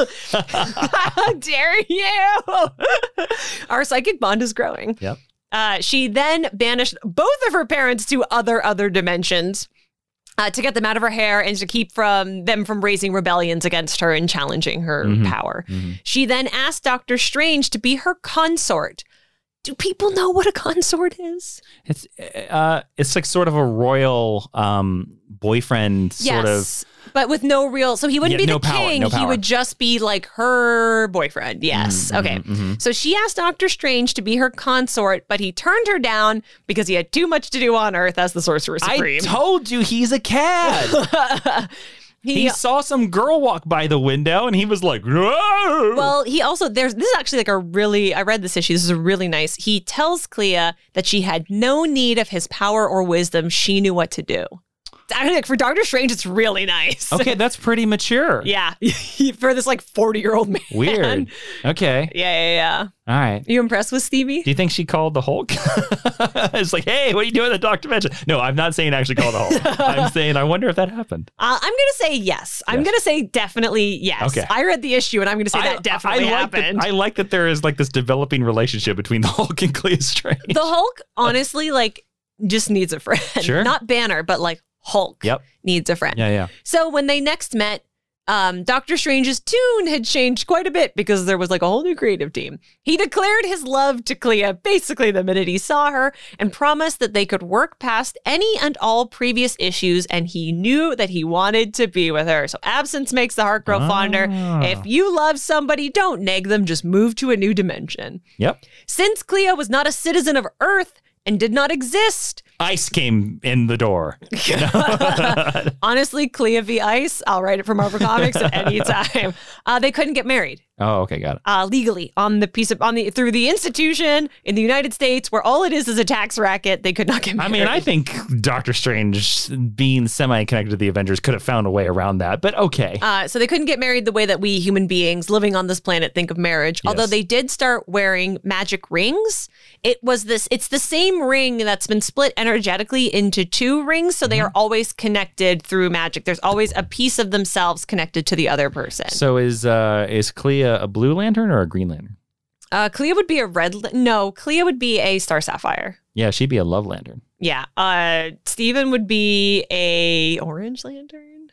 How dare you? Our psychic bond is growing. Yep. Uh, she then banished both of her parents to other, other dimensions. Uh, to get them out of her hair and to keep from them from raising rebellions against her and challenging her mm-hmm. power. Mm-hmm. She then asked Doctor Strange to be her consort. Do people know what a consort is? It's uh, it's like sort of a royal um, boyfriend yes, sort of. But with no real, so he wouldn't yeah, be no the power, king. no he would just be like her boyfriend. Yes. Mm-hmm, okay. Mm-hmm. So she asked Doctor Strange to be her consort, but he turned her down because he had too much to do on Earth as the Sorcerer Supreme. I told you he's a cad. he, he saw some girl walk by the window and he was like, whoa. Well, he also, there's, this is actually like a really, I read this issue. This is a really nice. He tells Clea that she had no need of his power or wisdom. She knew what to do. I think for Doctor Strange, it's really nice. Okay, that's pretty mature. Yeah, for this like forty-year-old man. Weird. Okay. Yeah, yeah, yeah. All right. Are you impressed with Stevie? Do you think she called the Hulk? It's like, hey, what are you doing in the Dark Dimension? No, I'm not saying actually call the Hulk. I'm saying I wonder if that happened. Uh, I'm going to say yes. I'm Yes. going to say definitely yes. Okay. I read the issue and I'm going to say I, that definitely I like happened. That, I like that there is like this developing relationship between the Hulk and Clea Strange. The Hulk, honestly, like, just needs a friend. Sure. Not Banner, but like Hulk Yep. needs a friend. Yeah, yeah. So when they next met, um, Doctor Strange's tune had changed quite a bit because there was like a whole new creative team. He declared his love to Clea basically the minute he saw her and promised that they could work past any and all previous issues, and he knew that he wanted to be with her. So absence makes the heart grow Ah. fonder. If you love somebody, don't nag them, just move to a new dimension. Yep. Since Clea was not a citizen of Earth and did not exist, Ice came in the door. honestly, Clea v. Ice, I'll write it for Marvel Comics at any time. Uh, they couldn't get married. Oh, okay, got it. Uh, legally on the piece of on the through the institution in the United States where all it is is a tax racket. They could not get married. I mean, I think Doctor Strange being semi-connected to the Avengers could have found a way around that, but okay. Uh, so they couldn't get married the way that we human beings living on this planet think of marriage. Yes. Although they did start wearing magic rings. It was this. It's the same ring that's been split energetically into two rings, so they Mm-hmm. are always connected through magic. There's always a piece of themselves connected to the other person. So is uh, is Clea a Blue Lantern or a Green Lantern? Uh, Clea would be a red. Li- no, Clea would be a Star Sapphire. Yeah, she'd be a Love Lantern. Yeah. Uh, Steven would be a Orange Lantern.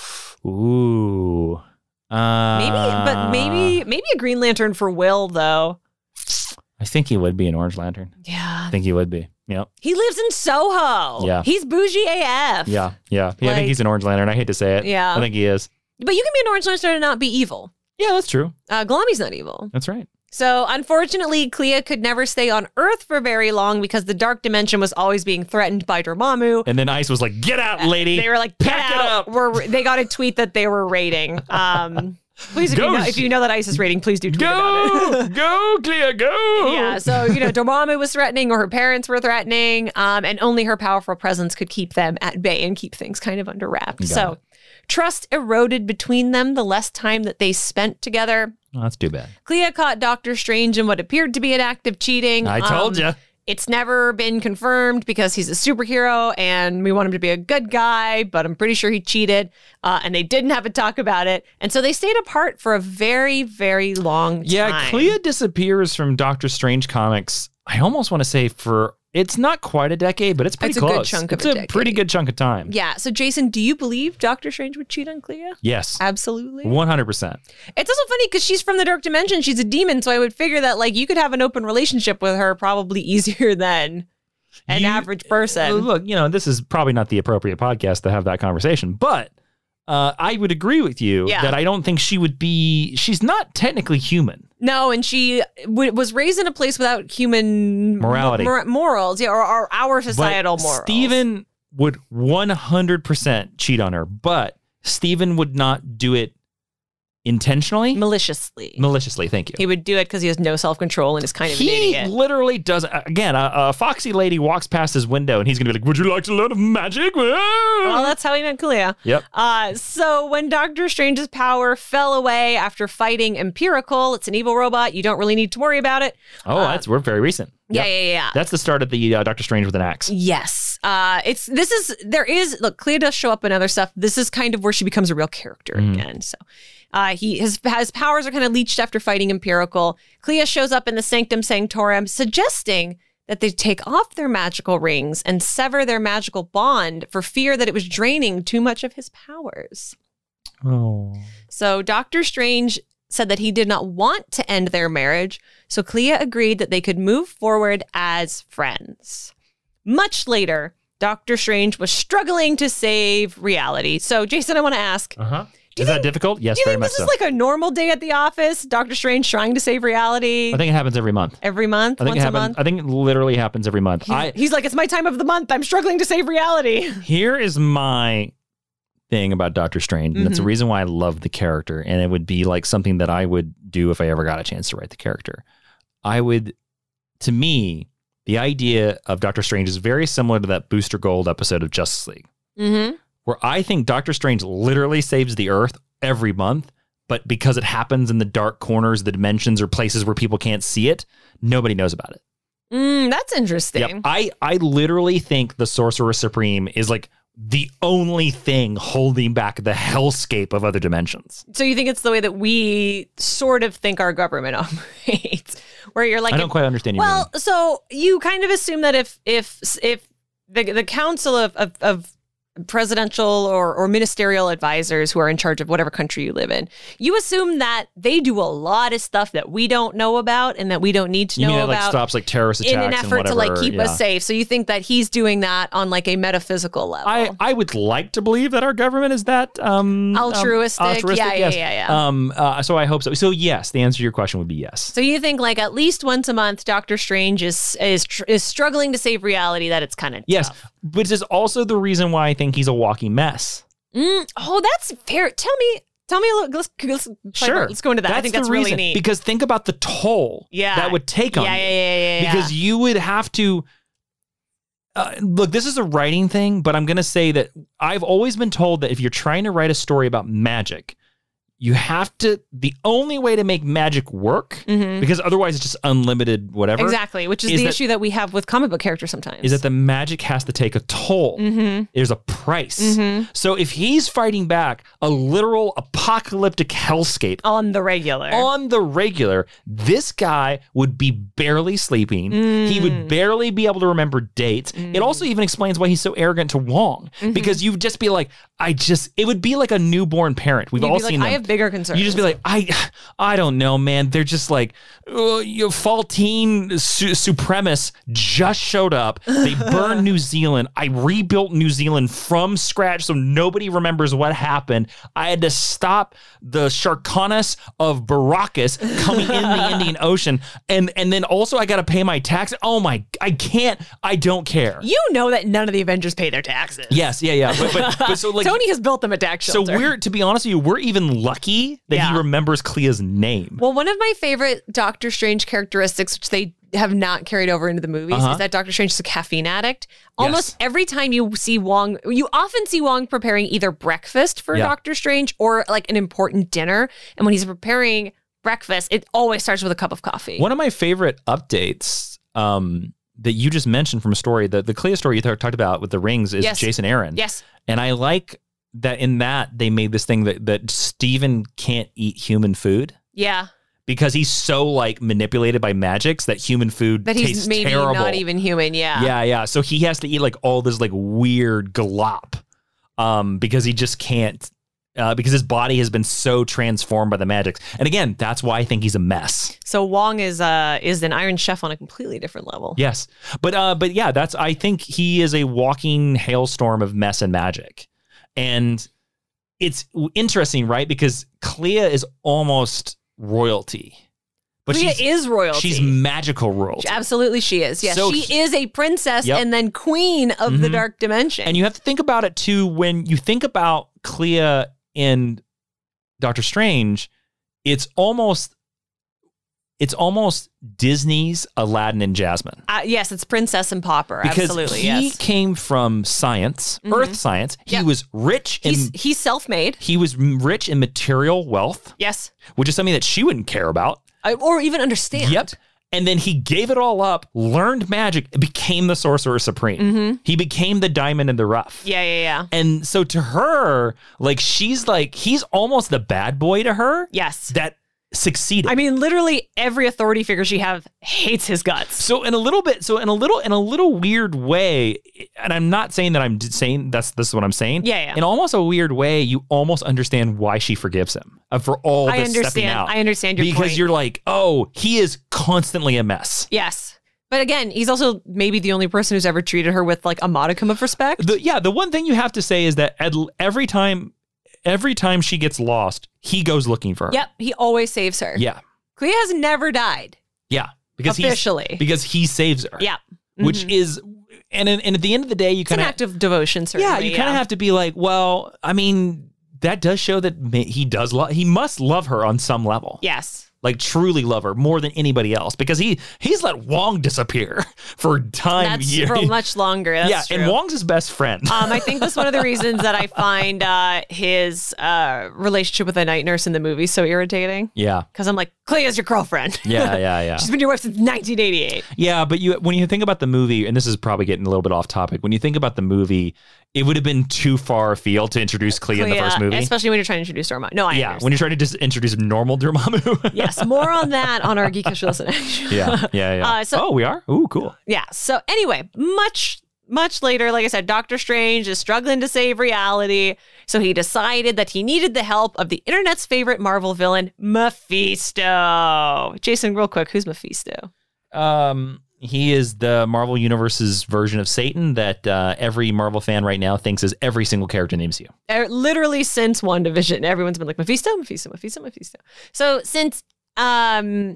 Ooh. Uh, Maybe, but maybe maybe a Green Lantern for Will though. I think he would be an Orange Lantern. Yeah. I think he would be. Yep. He lives in Soho. Yeah. He's bougie A F. Yeah. Yeah. Yeah. I Like- think he's an Orange Lantern. I hate to say it. Yeah. I think he is. But you can be an Orange Lantern and not be evil. Yeah, that's true. Uh, Glami's not evil. That's right. So unfortunately, Clea could never stay on Earth for very long because the Dark Dimension was always being threatened by Dormammu. And then Ice was like, "Get out, lady." They were like, Pack "Get it out." up. We're, they got a tweet that they were raiding. Um, Please, if, Go, you know, if you know that ISIS rating, please do tweet Go, about it. go, Clea, go. Yeah, so, you know, Dormammu was threatening or her parents were threatening, um, and only her powerful presence could keep them at bay and keep things kind of under wraps. Got So it. trust eroded between them the less time that they spent together. Oh, that's too bad. Clea caught Doctor Strange in what appeared to be an act of cheating. I told Um, you. It's never been confirmed because he's a superhero and we want him to be a good guy, but I'm pretty sure he cheated. Uh, and they didn't have a talk about it. And so they stayed apart for a very, very long Yeah, time. Clea disappears from Doctor Strange comics. I almost want to say for, it's not quite a decade, but it's pretty It's a close. good chunk of it's a a, decade. pretty good chunk of time. Yeah. So, Jason, do you believe Doctor Strange would cheat on Clea? Yes. Absolutely. one hundred percent. It's also funny because she's from the Dark Dimension. She's a demon. So I would figure that, like, you could have an open relationship with her probably easier than an You- average person. Look, you know, this is probably not the appropriate podcast to have that conversation, but uh, I would agree with you Yeah. that I don't think she would be, she's not technically human. No, and she w- was raised in a place without human Morality. mor- morals, yeah, or, or our societal but morals. Steven would one hundred percent cheat on her, but Steven would not do it intentionally, maliciously. maliciously. Thank you. He would do it because he has no self-control and is kind of an He idiot. literally does. Again, a, a foxy lady walks past his window, and he's gonna be like, "Would you like to learn of magic?" Well, that's how he met Clea. Yep. Uh, so when Doctor Strange's power fell away after fighting Empirical, it's an evil robot. You don't really need to worry about it. Oh, Uh, that's we're very recent. Yeah, Yep. yeah, yeah. That's the start of the uh, Doctor Strange with an axe. Yes. Uh, it's this is there is look, Clea does show up in other stuff. This is kind of where she becomes a real character Mhm. again. So uh, he his his powers are kind of leached after fighting Empirical. Clea shows up in the Sanctum Sanctorum, suggesting that they take off their magical rings and sever their magical bond for fear that it was draining too much of his powers. Oh. So Doctor Strange said that he did not want to end their marriage, so Clea agreed that they could move forward as friends. Much later, Doctor Strange was struggling to save reality. So, Jason, I want to ask, Uh huh. you Is that think- difficult? Yes, do you very think much this so. is like a normal day at the office? Doctor Strange trying to save reality I think it happens every month. every month, I think once it a happens. month? I think it literally happens every month. He's, I he's like, it's my time of the month. I'm struggling to save reality. here is my thing about Doctor Strange, and that's the Mhm. reason why I love the character, and it would be like something that I would do if I ever got a chance to write the character. I would, to me, the idea of Doctor Strange is very similar to that Booster Gold episode of Justice League, Mm-hmm. where I think Doctor Strange literally saves the Earth every month, but because it happens in the dark corners, the dimensions, or places where people can't see it, nobody knows about it. Mm, that's interesting. Yep. I, I literally think the Sorcerer Supreme is like the only thing holding back the hellscape of other dimensions. So you think it's the way that we sort of think our government operates, where you're like, I don't if- quite understand you. well, so you kind of assume that if if if the the council of of, of presidential or, or ministerial advisors who are in charge of whatever country you live in, you assume that they do a lot of stuff that we don't know about and that we don't need to you know mean that about like stops like terrorist attacks in an and effort to whatever, like keep yeah. us safe. So you think that he's doing that on like a metaphysical level. I, I would like to believe that our government is that um, Altruistic. Um, altruistic, Yeah, yeah, yes. yeah, yeah. Um, uh, so I hope so. So yes, the answer to your question would be yes. So you think like at least once a month, Doctor Strange is is tr- is struggling to save reality. That it's kind of Yes, tough. which is also the reason why I think he's a walking mess. Mm, oh, that's fair. Tell me, tell me a little. Let's, let's play Sure, more. Let's go into that. I think that's the really reason. neat. Because think about the toll Yeah. that would take on yeah, you. yeah, yeah, yeah, yeah. Because you would have to uh, look, this is a writing thing, but I'm going to say that I've always been told that if you're trying to write a story about magic, you have to, the only way to make magic work, Mhm. because otherwise it's just unlimited whatever, Exactly, which is, is the that- issue that we have with comic book characters sometimes. is that the magic has to take a toll. Mm-hmm. There's a price. Mhm. So if he's fighting back a literal apocalyptic hellscape on the regular. on the regular, this guy would be barely sleeping. He Mm. would barely be able to remember dates. It also even explains why he's so arrogant to Wong, Mm-hmm. because you'd just be like, I just, it would be like a newborn parent. We've You'd all be like, seen them. I have bigger concerns. You just be like, I, I don't know, man. They're just like, uh, you Faultine su- supremacists just showed up. They burned New Zealand. I rebuilt New Zealand from scratch, so nobody remembers what happened. I had to stop the Sharkanis of Baracus coming in the Indian Ocean, and and then also I got to pay my tax. Oh my, I can't. I don't care. You know that none of the Avengers pay their taxes. Yes, yeah, yeah. But, but, but so like. Tony has built them a tax So shelter. we're, to be honest with you, we're even lucky wacky that Yeah. he remembers Clea's name. Well, one of my favorite Doctor Strange characteristics, which they have not carried over into the movies, Uh-huh. is that Doctor Strange is a caffeine addict. Almost Yes. every time you see Wong, you often see Wong preparing either breakfast for Yeah. Doctor Strange or like an important dinner. And when he's preparing breakfast, it always starts with a cup of coffee. One of my favorite updates um, that you just mentioned from a story, the, the Clea story you th- talked about with the rings is Yes. Jason Aaron. Yes. And I like that in that they made this thing that, that Steven can't eat human food Yeah. because he's so like manipulated by magics that human food That he's tastes maybe terrible. not even human. Yeah. Yeah, yeah. So he has to eat like all this like weird glop um, because he just can't, uh, because his body has been so transformed by the magics. And again, that's why I think he's a mess. So Wong is uh is an Iron Chef on a completely different level. Yes. But, uh, but yeah, that's, I think he is a walking hailstorm of mess and magic. And it's interesting, right? Because Clea is almost royalty. But Clea she's, is royalty. she's magical royalty. Absolutely, she is. Yes, So she he- is a princess Yep. and then queen of the Mhm. dark dimension. And you have to think about it too when you think about Clea in Doctor Strange, it's almost it's almost Disney's Aladdin and Jasmine. uh, yes, it's Princess and Pauper. Because Absolutely, he yes. came from science, Mhm. earth science. He Yep. was rich in He's he's self-made. he was rich in material wealth, Yes, which is something that she wouldn't care about. I, or even understand. Yep. And then he gave it all up, learned magic, and became the Sorcerer Supreme. Mm-hmm. He became the diamond in the rough. Yeah, yeah, yeah. And so to her, like she's like, he's almost the bad boy to her Yes. that succeeded. I mean, literally every authority figure she have hates his guts. so in a little bit, so in a little, in a little weird way, and I'm not saying that I'm d- saying that's this is what I'm saying. Yeah, yeah. In almost a weird way, you almost understand why she forgives him uh, for all I this stepping understand. out. I understand your because point. you're like, oh, he is constantly a mess. Yes. But again, he's also maybe the only person who's ever treated her with like a modicum of respect. The, yeah, the one thing you have to say is that ed- every time, every time she gets lost, he goes looking for her. Yep, he always saves her. Yeah. Clea has never died. Yeah. Because he's- Officially. because he saves her. Yeah. Which Mhm. is, and and at the end of the day, you It's an kind of act of devotion, certainly. yeah, you kind of have to be like, well, I mean, that does show that ma- he does love, he must love her on some level. Yes. Like truly love her more than anybody else because he he's let Wong disappear for time. That's year. for much longer. That's yeah, true. and Wong's his best friend. um, I think that's one of the reasons that I find uh, his uh, relationship with the night nurse in the movie so irritating. yeah, Because I'm like, Clea's your girlfriend. yeah, yeah, yeah. She's been your wife since nineteen eighty-eight. Yeah, but you when you think about the movie, and this is probably getting a little bit off topic. When you think about the movie, it would have been too far afield to introduce Clea, in the first movie. Especially when you're trying to introduce Dormammu. No, I yeah, understand. when you're trying to just introduce normal Dormammu. Yes, more on that on our Geekish Listen. Actually. yeah, yeah, yeah. Uh, so- oh, we are? Ooh, cool. Yeah. So anyway, much much later, like I said, Doctor Strange is struggling to save reality, so he decided that he needed the help of the internet's favorite Marvel villain, Mephisto. Jason, real quick, who's Mephisto? Um, he is the Marvel Universe's version of Satan that uh, every Marvel fan right now thinks is every single character in the M C U. Uh, literally since WandaVision, everyone's been like Mephisto, Mephisto, Mephisto, Mephisto. So since um.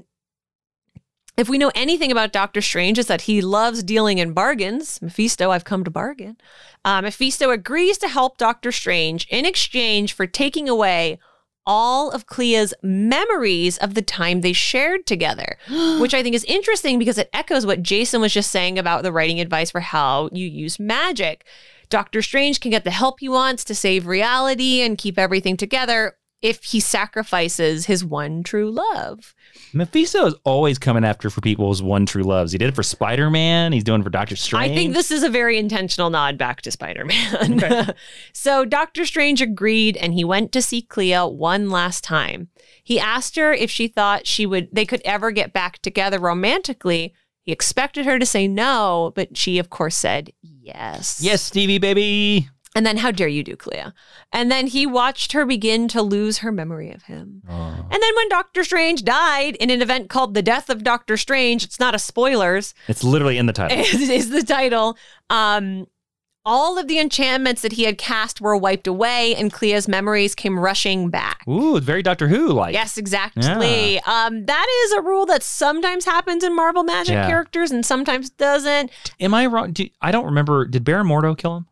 If we know anything about Doctor Strange, is that he loves dealing in bargains. Mephisto, I've come to bargain. Uh, Mephisto agrees to help Doctor Strange in exchange for taking away all of Clea's memories of the time they shared together, which I think is interesting because it echoes what Jason was just saying about the writing advice for how you use magic. Doctor Strange can get the help he wants to save reality and keep everything together if he sacrifices his one true love. Mephisto is always coming after for people's one true loves. He did it for Spider-Man. He's doing it for Doctor Strange. I think this is a very intentional nod back to Spider-Man. Okay. So Doctor Strange agreed and he went to see Clea one last time. He asked her if she thought she would they could ever get back together romantically. He expected her to say no, but she of course said yes. Yes, Stevie, baby. And then, how dare you do, Clea? And then he watched her begin to lose her memory of him. Oh. And then when Doctor Strange died in an event called The Death of Doctor Strange, it's not a spoilers, It's literally in the title. is, is the title. Um, all of the enchantments that he had cast were wiped away and Clea's memories came rushing back. Ooh, it's very Doctor Who-like. Yes, exactly. Um, that is a rule that sometimes happens in Marvel Magic Yeah. characters and sometimes doesn't. Am I wrong? Do, I don't remember. Did Baron Mordo kill him?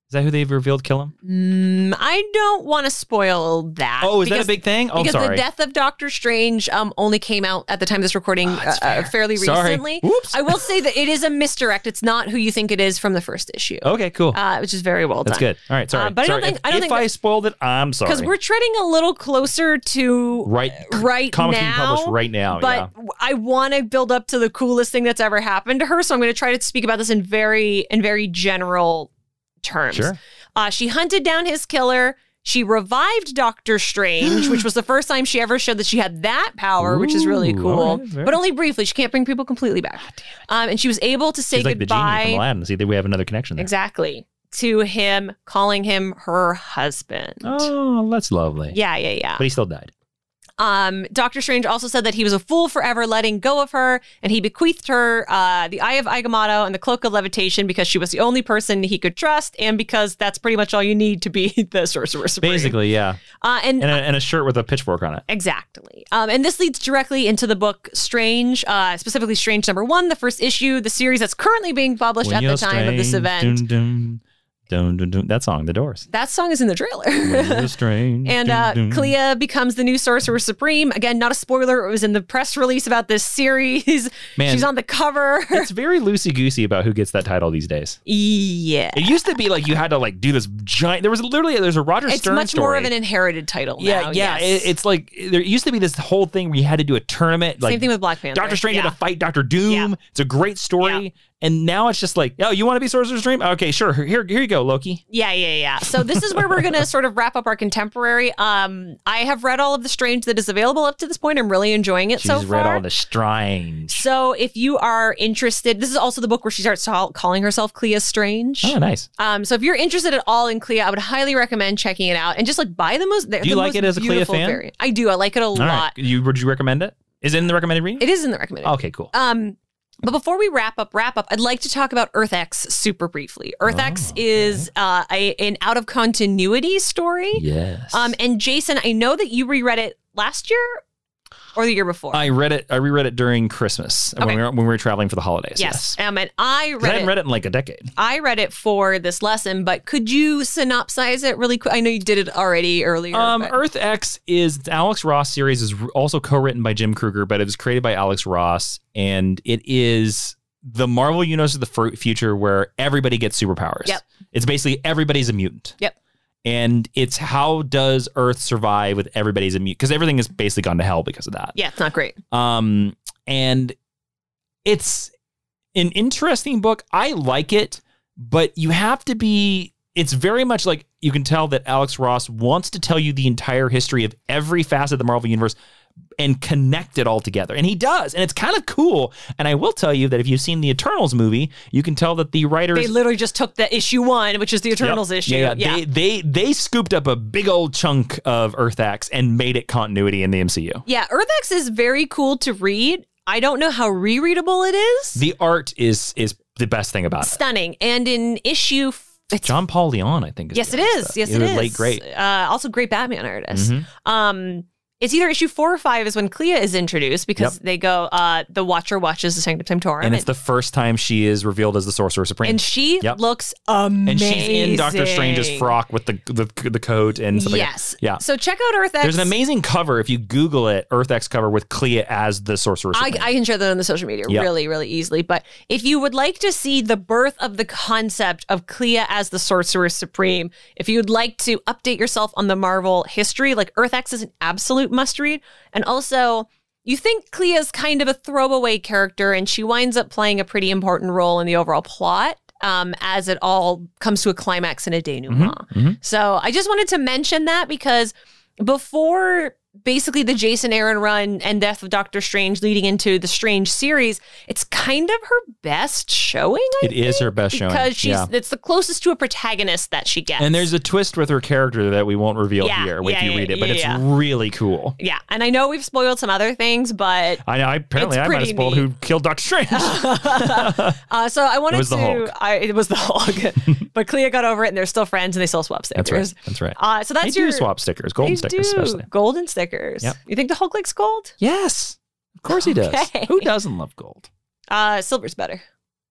Is that who they've revealed kill him? Mm, I don't want to spoil that. Oh, is because, that a big thing? Oh, because sorry. the death of Doctor Strange um, only came out at the time of this recording Oh, uh, uh, fairly Sorry. recently. Whoops. I will say that it is a misdirect. It's not who you think it is from the first issue. Okay, cool. Uh, which is very well That's done. good. All right, sorry. Uh, but I don't sorry. think- if, I don't if think I that- spoiled it, I'm sorry. Because we're treading a little closer to right, right comics now. being published right now. But yeah. I want to build up to the coolest thing that's ever happened to her, so I'm going to try to speak about this in very in very general terms. Sure. Uh, she hunted down his killer. She revived Doctor Strange, which was the first time she ever showed that she had that power, which is really Ooh, cool. all right, very but only briefly. She can't bring people completely back. Um, and she was able to say She's like the genie goodbye. from Aladdin. See, we have another connection there. Exactly. To him, calling him her husband. Oh, that's lovely. Yeah, yeah, yeah. But he still died. Um, Doctor Strange also said that he was a fool forever letting go of her, and he bequeathed her uh, the Eye of Agamotto and the Cloak of Levitation because she was the only person he could trust, and because that's pretty much all you need to be the Sorcerer Supreme. Basically, yeah. Uh, and And a, and a shirt with a pitchfork on it. Exactly. Um, and this leads directly into the book Strange, uh, specifically Strange number one, the first issue, the series that's currently being published When at the you're time of this strange, event. Dun, dun, dun, dun, dun. That song, The Doors. That song is in the trailer. When you're strange, And dun, uh, dun. Clea becomes the new Sorcerer Supreme. Again, not a spoiler. It was in the press release about this series. Man. She's on the cover. It's very loosey-goosey about who gets that title these days. Yeah. It used to be like you had to like do this giant. There was literally there's a Roger It's Stern much story. more of an inherited title yeah, now. yeah. yes. It, it's like there used to be this whole thing where you had to do a tournament. Like Same thing with Black Panther. Doctor Strange yeah. had to fight Doctor Doom. Yeah. It's a great story. Yeah. And now it's just like, oh, you want to be Sorcerer Supreme? Okay, sure. Here, here you go, Loki. Yeah, yeah, yeah. So this is where we're going to sort of wrap up our contemporary. Um, I have read all of the Strange that is available up to this point. I'm really enjoying it She's so far. read all the Strange. So if you are interested, this is also the book where she starts call- calling herself Clea Strange. Oh, nice. Um, so if you're interested at all in Clea, I would highly recommend checking it out and just like buy the most. Do you like it as a Clea fan? Variant. I do. I like it a All lot. right. You would you recommend it? Is it in the recommended reading? It is in the recommended. Okay, cool. Um, but before we wrap up, wrap up, I'd like to talk about Earth X super briefly. Earth X Oh, okay. is uh, a, an out of continuity story. Yes. Um, and Jason, I know that you reread it last year or the year before. I read it. I reread it during Christmas when Okay. we were when we were traveling for the holidays. yes. Yes. Um, and I 'Cause read I hadn't it. read it in like a decade. I read it for this lesson, but could you synopsize it really quick? I know you did it already earlier. Um, but- Earth X is the Alex Ross series is also co-written by Jim Kruger, but it was created by Alex Ross, and it is the Marvel universe of the fr- future where everybody gets superpowers. Yep. It's basically everybody's a mutant. Yep. And it's how does Earth survive with everybody's a mutant? Because everything has basically gone to hell because of that. Yeah, it's not great. Um, and it's an interesting book. I like it, but you have to be, it's very much like you can tell that Alex Ross wants to tell you the entire history of every facet of the Marvel Universe and connect it all together. And he does. And it's kind of cool. And I will tell you that if you've seen the Eternals movie, you can tell that the writers... They literally just took the issue one, which is the Eternals Yep. issue. Yeah, yeah. They, they, they scooped up a big old chunk of Earth X and made it continuity in the M C U. Yeah, Earth X is very cool to read. I don't know how rereadable it is. The art is is the best thing about it. Stunning. And in issue... f- It's, John Paul Leon, I think. Is yes, the it artist. is. Yes, He it was is. Late great. Uh, also great Batman artist. Mhm. Um, it's either issue four or five is when Clea is introduced because Yep. they go, uh, the Watcher watches the Sanctum Sanctorum. And it's the first time she is revealed as the Sorcerer Supreme. and she Yep. looks amazing. And she's in Doctor Strange's frock with the the, the coat and stuff Yes. like that. Yeah. So check out Earth X. There's an amazing cover if you Google it, Earth X cover with Clea as the Sorcerer I, Supreme. I can share that on the social media Yep. really, really easily. But if you would like to see the birth of the concept of Clea as the Sorcerer Supreme, if you'd like to update yourself on the Marvel history, like Earth X is an absolute must read. And also, you think Clea's kind of a throwaway character, and she winds up playing a pretty important role in the overall plot. Um, as it all comes to a climax in a denouement. Mm-hmm, So I just wanted to mention that because before basically the Jason Aaron run and Death of Doctor Strange leading into the Strange series, it's kind of her best showing. I It is her best showing. because she's Yeah. it's the closest to a protagonist that she gets. And there's a twist with her character that we won't reveal Yeah, here if yeah, you yeah, read it, but yeah, it's yeah. really cool. yeah, and I know we've spoiled some other things, but I know. I, apparently, It's I might have pretty spoiled neat. who killed Doctor Strange. uh, so I wanted was the to. Hulk. I, it was the Hulk, but Clea got over it, and they're still friends, and they still swap stickers. That's right. That's right. Uh, so that's they your do swap stickers, golden they stickers do. especially. Golden stickers. Yep. You think the Hulk likes gold? Yes, of course he does. Okay. Who doesn't love gold? Uh, silver's better. If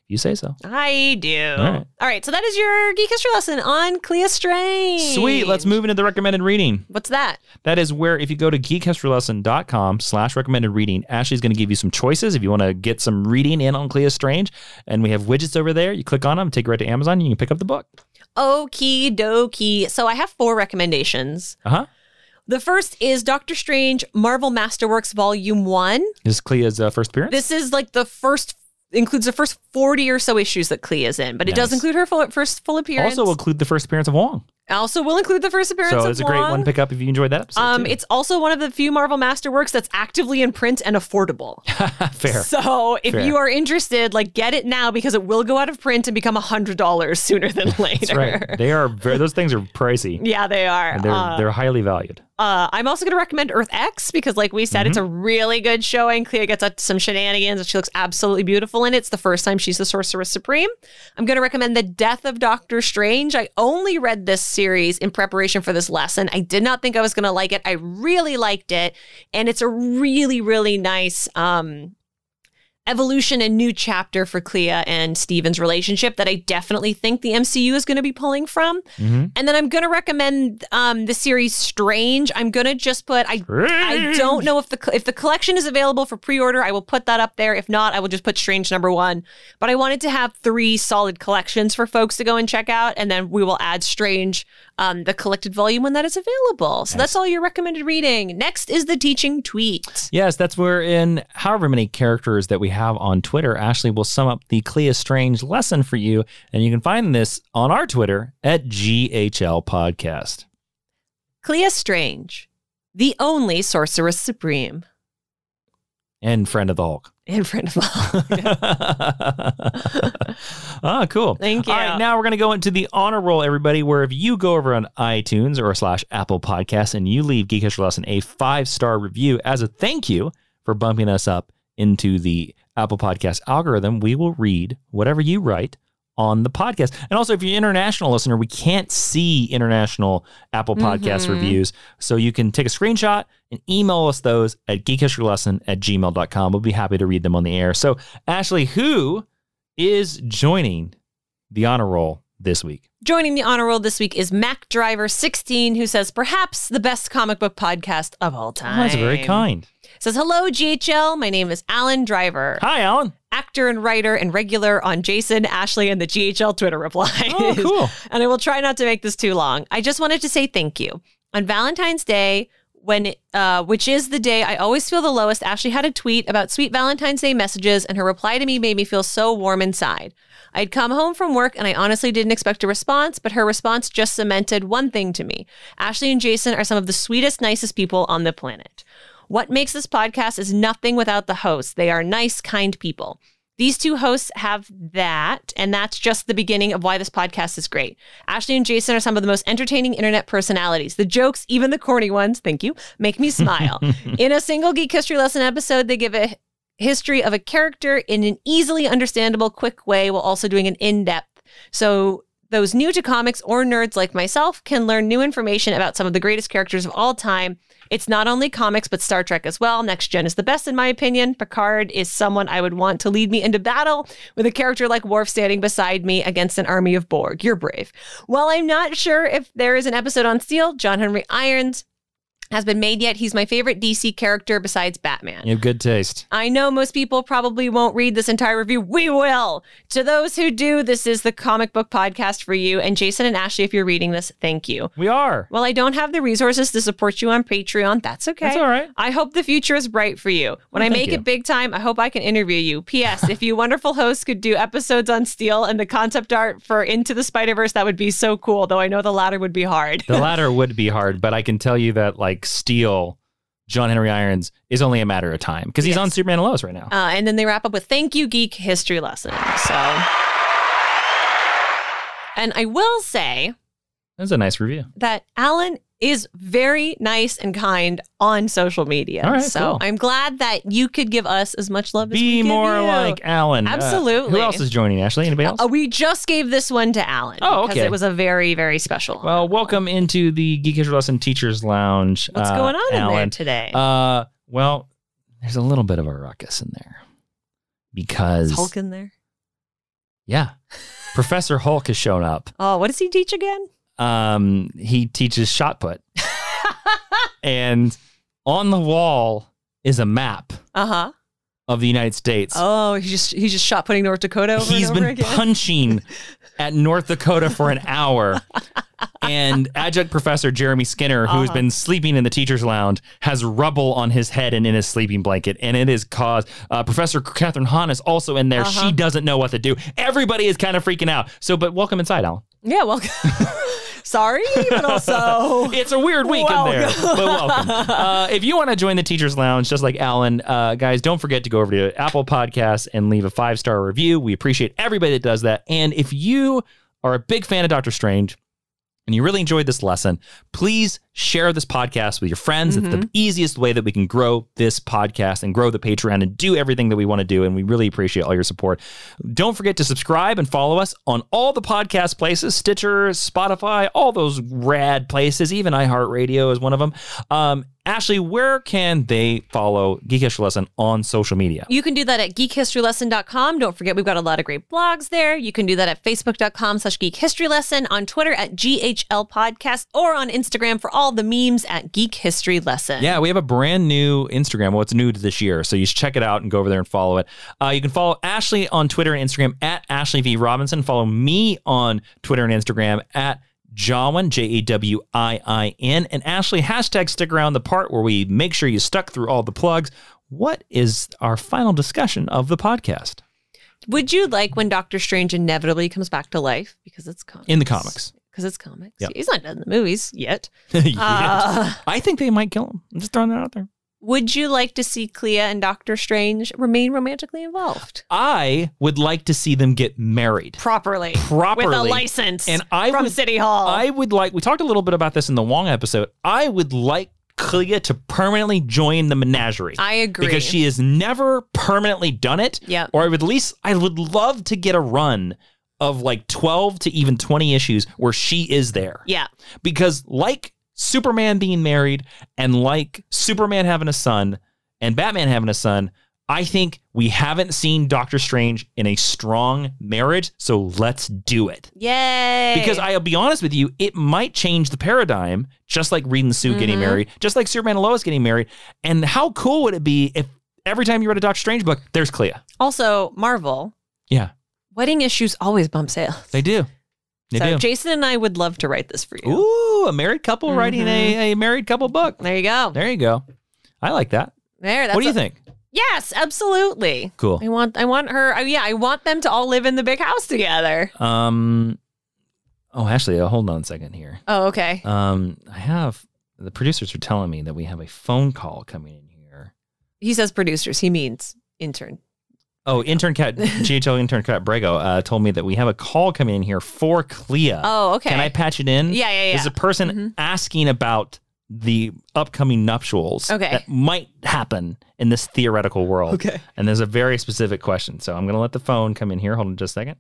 You say so. I do. All right. All right, so that is your geek history lesson on Clea Strange. Sweet. Let's move into the recommended reading. What's that? That is where if you go to geekhistorylesson.com slash recommended reading, Ashley's going to give you some choices if you want to get some reading in on Clea Strange. And we have widgets over there. You click on them, take it right to Amazon, and you can pick up the book. Okie dokie. So I have four recommendations. Uh-huh. The first is Doctor Strange Marvel Masterworks Volume one. This is Clea's uh, first appearance? This is like the first, includes the first forty or so issues that Clea's in, but it Nice. does include her full, first full appearance. Also will include the first appearance of Wong. Also will include the first appearance So of it's a great Wong. one to pick up if you enjoyed that episode, Um, too. it's also one of the few Marvel Masterworks that's actively in print and affordable. Fair. So if Fair. you are interested, like get it now because it will go out of print and become one hundred dollars sooner than later. That's right. They are very, those things are pricey. Yeah, they are. And they're, Uh, they're highly valued. Uh, I'm also going to recommend Earth X because, like we said, Mm-hmm. it's a really good showing. Clea gets up to some shenanigans and she looks absolutely beautiful in it. It's the first time she's the Sorceress Supreme. I'm going to recommend The Death of Doctor Strange. I only read this series in preparation for this lesson. I did not think I was going to like it. I really liked it. And it's a really, really nice um, evolution and new chapter for Clea and Steven's relationship that I definitely think the M C U is going to be pulling from. Mm-hmm. And then I'm going to recommend um, the series Strange. I'm going to just put, I I don't know if the if the collection is available for pre-order. I will put that up there. If not, I will just put Strange number one. But I wanted to have three solid collections for folks to go and check out. And then we will add Strange, um, the collected volume when that is available. So that's all your recommended reading. Next is the teaching tweet. Yes, that's where in however many characters that we have on Twitter, Ashley will sum up the Clea Strange lesson for you. And you can find this on our Twitter at G H L Podcast. Clea Strange, the only Sorceress Supreme. And friend of the Hulk. And friend of all. Ah, cool. Thank you. All right, now we're going to go into the honor roll, everybody, where if you go over on iTunes or slash Apple Podcasts and you leave Geek History Lesson a five-star review as a thank you for bumping us up into the Apple Podcast algorithm, we will read whatever you write on the podcast. And also, if you're an international listener, we can't see international Apple Podcast Mm-hmm. reviews. So you can take a screenshot and email us those at geekhistorylesson at gmail dot com. We'll be happy to read them on the air. So, Ashley, who is joining the honor roll this week? Joining the honor roll this week is Mac Driver sixteen, who says, perhaps the best comic book podcast of all time. Oh, that's very kind. Says, hello, G H L. My name is Alan Driver. Hi, Alan. Actor and writer and regular on Jason, Ashley, and the G H L Twitter replies. Oh, cool. And I will try not to make this too long. I just wanted to say thank you. On Valentine's Day, when uh, which is the day I always feel the lowest, Ashley had a tweet about sweet Valentine's Day messages, and her reply to me made me feel so warm inside. I'd come home from work, and I honestly didn't expect a response, but her response just cemented one thing to me. Ashley and Jason are some of the sweetest, nicest people on the planet. What makes this podcast is nothing without the hosts. They are nice, kind people. These two hosts have that, and that's just the beginning of why this podcast is great. Ashley and Jason are some of the most entertaining internet personalities. The jokes, even the corny ones, thank you, make me smile. In a single Geek History Lesson episode, they give a history of a character in an easily understandable, quick way while also doing an in-depth. So those new to comics or nerds like myself can learn new information about some of the greatest characters of all time. It's not only comics, but Star Trek as well. Next Gen is the best, in my opinion. Picard is someone I would want to lead me into battle with a character like Worf standing beside me against an army of Borg. You're brave. While I'm not sure if there is an episode on Steel, John Henry Irons has been made yet. He's my favorite D C character besides Batman. You have good taste. I know most people probably won't read this entire review. We will. To those who do, this is the comic book podcast for you. And Jason and Ashley, if you're reading this, thank you. We are. Well, I don't have the resources to support you on Patreon. That's okay. That's all right. I hope the future is bright for you. When Well, I thank make you. it big time, I hope I can interview you. P S. If you wonderful hosts could do episodes on Steel and the concept art for Into the Spider-Verse, that would be so cool, though I know the latter would be hard. The latter would be hard, but I can tell you that, like, Steel, John Henry Irons, is only a matter of time because he's Yes. on Superman and Lois right now. Uh, and then they wrap up with thank you, Geek History Lesson. So, and I will say That's a nice review. that Alan is very nice and kind on social media. All right, so cool. I'm glad that you could give us as much love as we Be give more you. like Alan. Uh, Absolutely. who else is joining, Ashley? Anybody else? Uh, we just gave this one to Alan Oh, because okay. it was a very, very special one. Well, welcome into the Geek History Lesson Teachers Lounge. What's uh, going on in there Alan. today? Uh, well, there's a little bit of a ruckus in there because Is Hulk in there? Yeah. Professor Hulk has shown up. Oh, what does he teach again? Um, he teaches shot put. And on the wall is a map Uh-huh. of the United States. Oh, he just he just shot putting North Dakota over He's and over been again. punching at North Dakota for an hour. And adjunct professor Jeremy Skinner, who's Uh-huh. been sleeping in the teacher's lounge, has rubble on his head and in his sleeping blanket. And it is caused. Uh, Professor Catherine Hahn is also in there. Uh-huh. She doesn't know what to do. Everybody is kind of freaking out. So, but welcome inside, Alan. Yeah, well, sorry, but also It's a weird week in there, Welcome. but welcome. Uh, if you want to join the Teacher's Lounge, just like Alan, uh, guys, don't forget to go over to Apple Podcasts and leave a five-star review. We appreciate everybody that does that. And if you are a big fan of Doctor Strange and you really enjoyed this lesson, please share this podcast with your friends. Mm-hmm. It's the easiest way that we can grow this podcast and grow the Patreon and do everything that we want to do. And we really appreciate all your support. Don't forget to subscribe and follow us on all the podcast places, Stitcher, Spotify, all those rad places. Even iHeartRadio is one of them. Um, Ashley, where can they follow Geek History Lesson on social media? You can do that at geek history lesson dot com. Don't forget, we've got a lot of great blogs there. You can do that at facebook dot com slash geek history lesson, on Twitter at G H L podcast, or on Instagram for all the memes at Geek History Lesson. Yeah, we have a brand new Instagram. Well, it's new to this year, so you should check it out and go over there and follow it. Uh, you can follow Ashley on Twitter and Instagram at Ashley V. Robinson. Follow me on Twitter and Instagram at Jawin, J A W I I N. And Ashley, hashtag stick around, the part where we make sure you stuck through all the plugs. What is our final discussion of the podcast? Would you like when Doctor Strange inevitably comes back to life? Because it's comics. In the comics. Because it's comics. Yep. He's not done in the movies yet. Yes. Uh, I think they might kill him. I'm just throwing that out there. Would you like to see Clea and Doctor Strange remain romantically involved? I would like to see them get married. Properly. Properly. With a license And I from would, City Hall. I would like, we talked a little bit about this in the Wong episode. I would like Clea to permanently join the menagerie. I agree. Because she has never permanently done it. Yep. Or I would at least, I would love to get a run of like twelve to even twenty issues where she is there. Yeah. Because like Superman being married and like Superman having a son and Batman having a son, I think we haven't seen Doctor Strange in a strong marriage, so let's do it. Yay. Because I'll be honest with you, it might change the paradigm, just like Reed and Sue getting Mhm. married, just like Superman and Lois getting married. And how cool would it be if every time you read a Doctor Strange book, there's Clea? Also, Marvel, Yeah, wedding issues always bump sales. they do. They so do. Jason and I would love to write this for you. Ooh, a married couple writing Mhm. a, a married couple book. There you go. There you go. I like that. There. That's What do you a- think? Yes, absolutely. Cool. I want. I want her. oh, Yeah, I want them to all live in the big house together. Um. Oh, actually, uh, hold on a second here. Oh, okay. Um, I have the producers are telling me that we have a phone call coming in here. He says producers. He means intern. Oh, intern cat G H L intern cat Brego uh, told me that we have a call coming in here for Clea. Oh, okay. Can I patch it in? Yeah, yeah, yeah. There's a person Mhm. asking about the upcoming nuptials Okay. that might happen in this theoretical world. Okay. And there's a very specific question. So I'm going to let the phone come in here. Hold on just a second.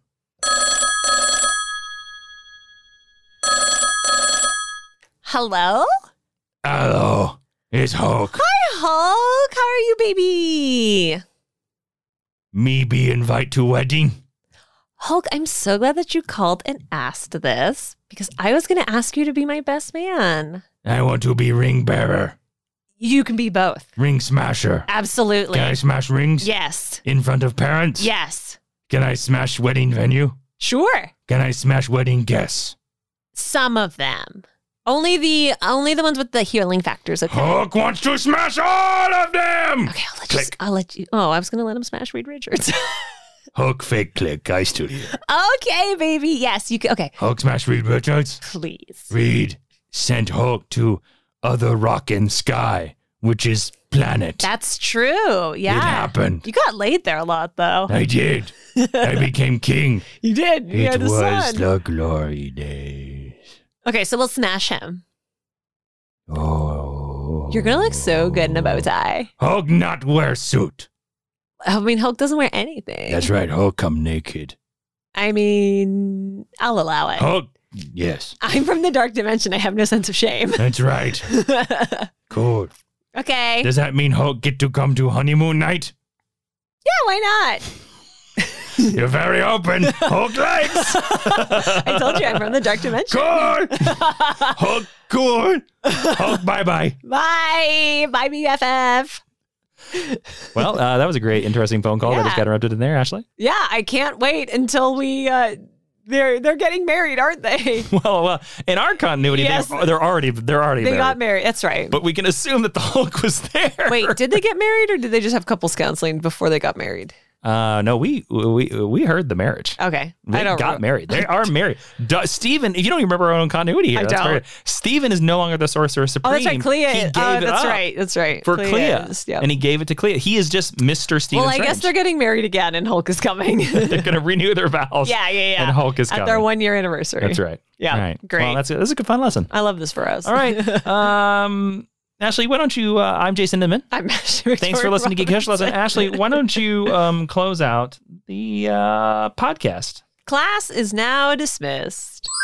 Hello. Hello. It's Hulk. Hi, Hulk. How are you, baby? Me be invite to wedding? Hulk, I'm so glad that you called and asked this because I was going to ask you to be my best man. I want to be ring bearer. You can be both. Ring smasher. Absolutely. Can I smash rings? Yes. In front of parents? Yes. Can I smash wedding venue? Sure. Can I smash wedding guests? Some of them. Only the only the ones with the healing factors, okay? Hulk wants to smash all of them! Okay, I'll let, Click. you, I'll let you. Oh, I was going to let him smash Reed Richards. Hulk fake click, I studio. Okay, baby. Yes, you can. Okay, Hulk smash Reed Richards. please. Reed sent Hulk to other rock and sky, which is planet. That's true. Yeah. It happened. You got laid there a lot, though. I did. I became king. You did. You It had the was sun. the glory days. Okay, so we'll smash him. Oh. You're gonna look so good in a bow tie. Hulk not wear suit. I mean, Hulk doesn't wear anything. That's right. Hulk come naked. I mean, I'll allow it. Hulk, yes. I'm from the dark dimension. I have no sense of shame. That's right. Cool. Okay. Does that mean Hulk get to come to honeymoon night? Yeah, why not? You're very open. Hulk likes. I told you I'm from the dark dimension. Good. Hulk, good. Hulk, bye-bye. Bye. Bye, B F F. Well, uh, that was a great, interesting phone call Yeah. that just got interrupted in there, Ashley. Yeah, I can't wait until we... Uh, They're they're getting married, aren't they? Well, uh, in our continuity, Yes. they, they're already they're already They married. got married. That's right. But we can assume that the Hulk was there. Wait, did they get married or did they just have couples counseling before they got married? Uh, no, we we we heard the marriage. Okay, They I don't got re- married. They are married. Du- Stephen, if you don't even remember our own continuity here, I that's don't. very- Stephen is no longer the Sorcerer Supreme. Oh, that's right, Clea. He is- gave oh, it that's up right. That's right. for Clea, is- yeah. and he gave it to Clea. He is just Mister Stephen Well, I Strange. guess they're getting married again, and Hulk is coming. They're going to renew their vows. yeah, yeah, yeah. And Hulk is at coming. their one year anniversary. That's right. Yeah, All right. great. Well, that's a, that's a good fun lesson. I love this for us. All right. Um, Ashley, why don't you? Uh, I'm Jason Inman. I'm Ashley Thanks for Victoria listening to Geek History Robinson. Lesson. Ashley, why don't you um, close out the uh, podcast? Class is now dismissed.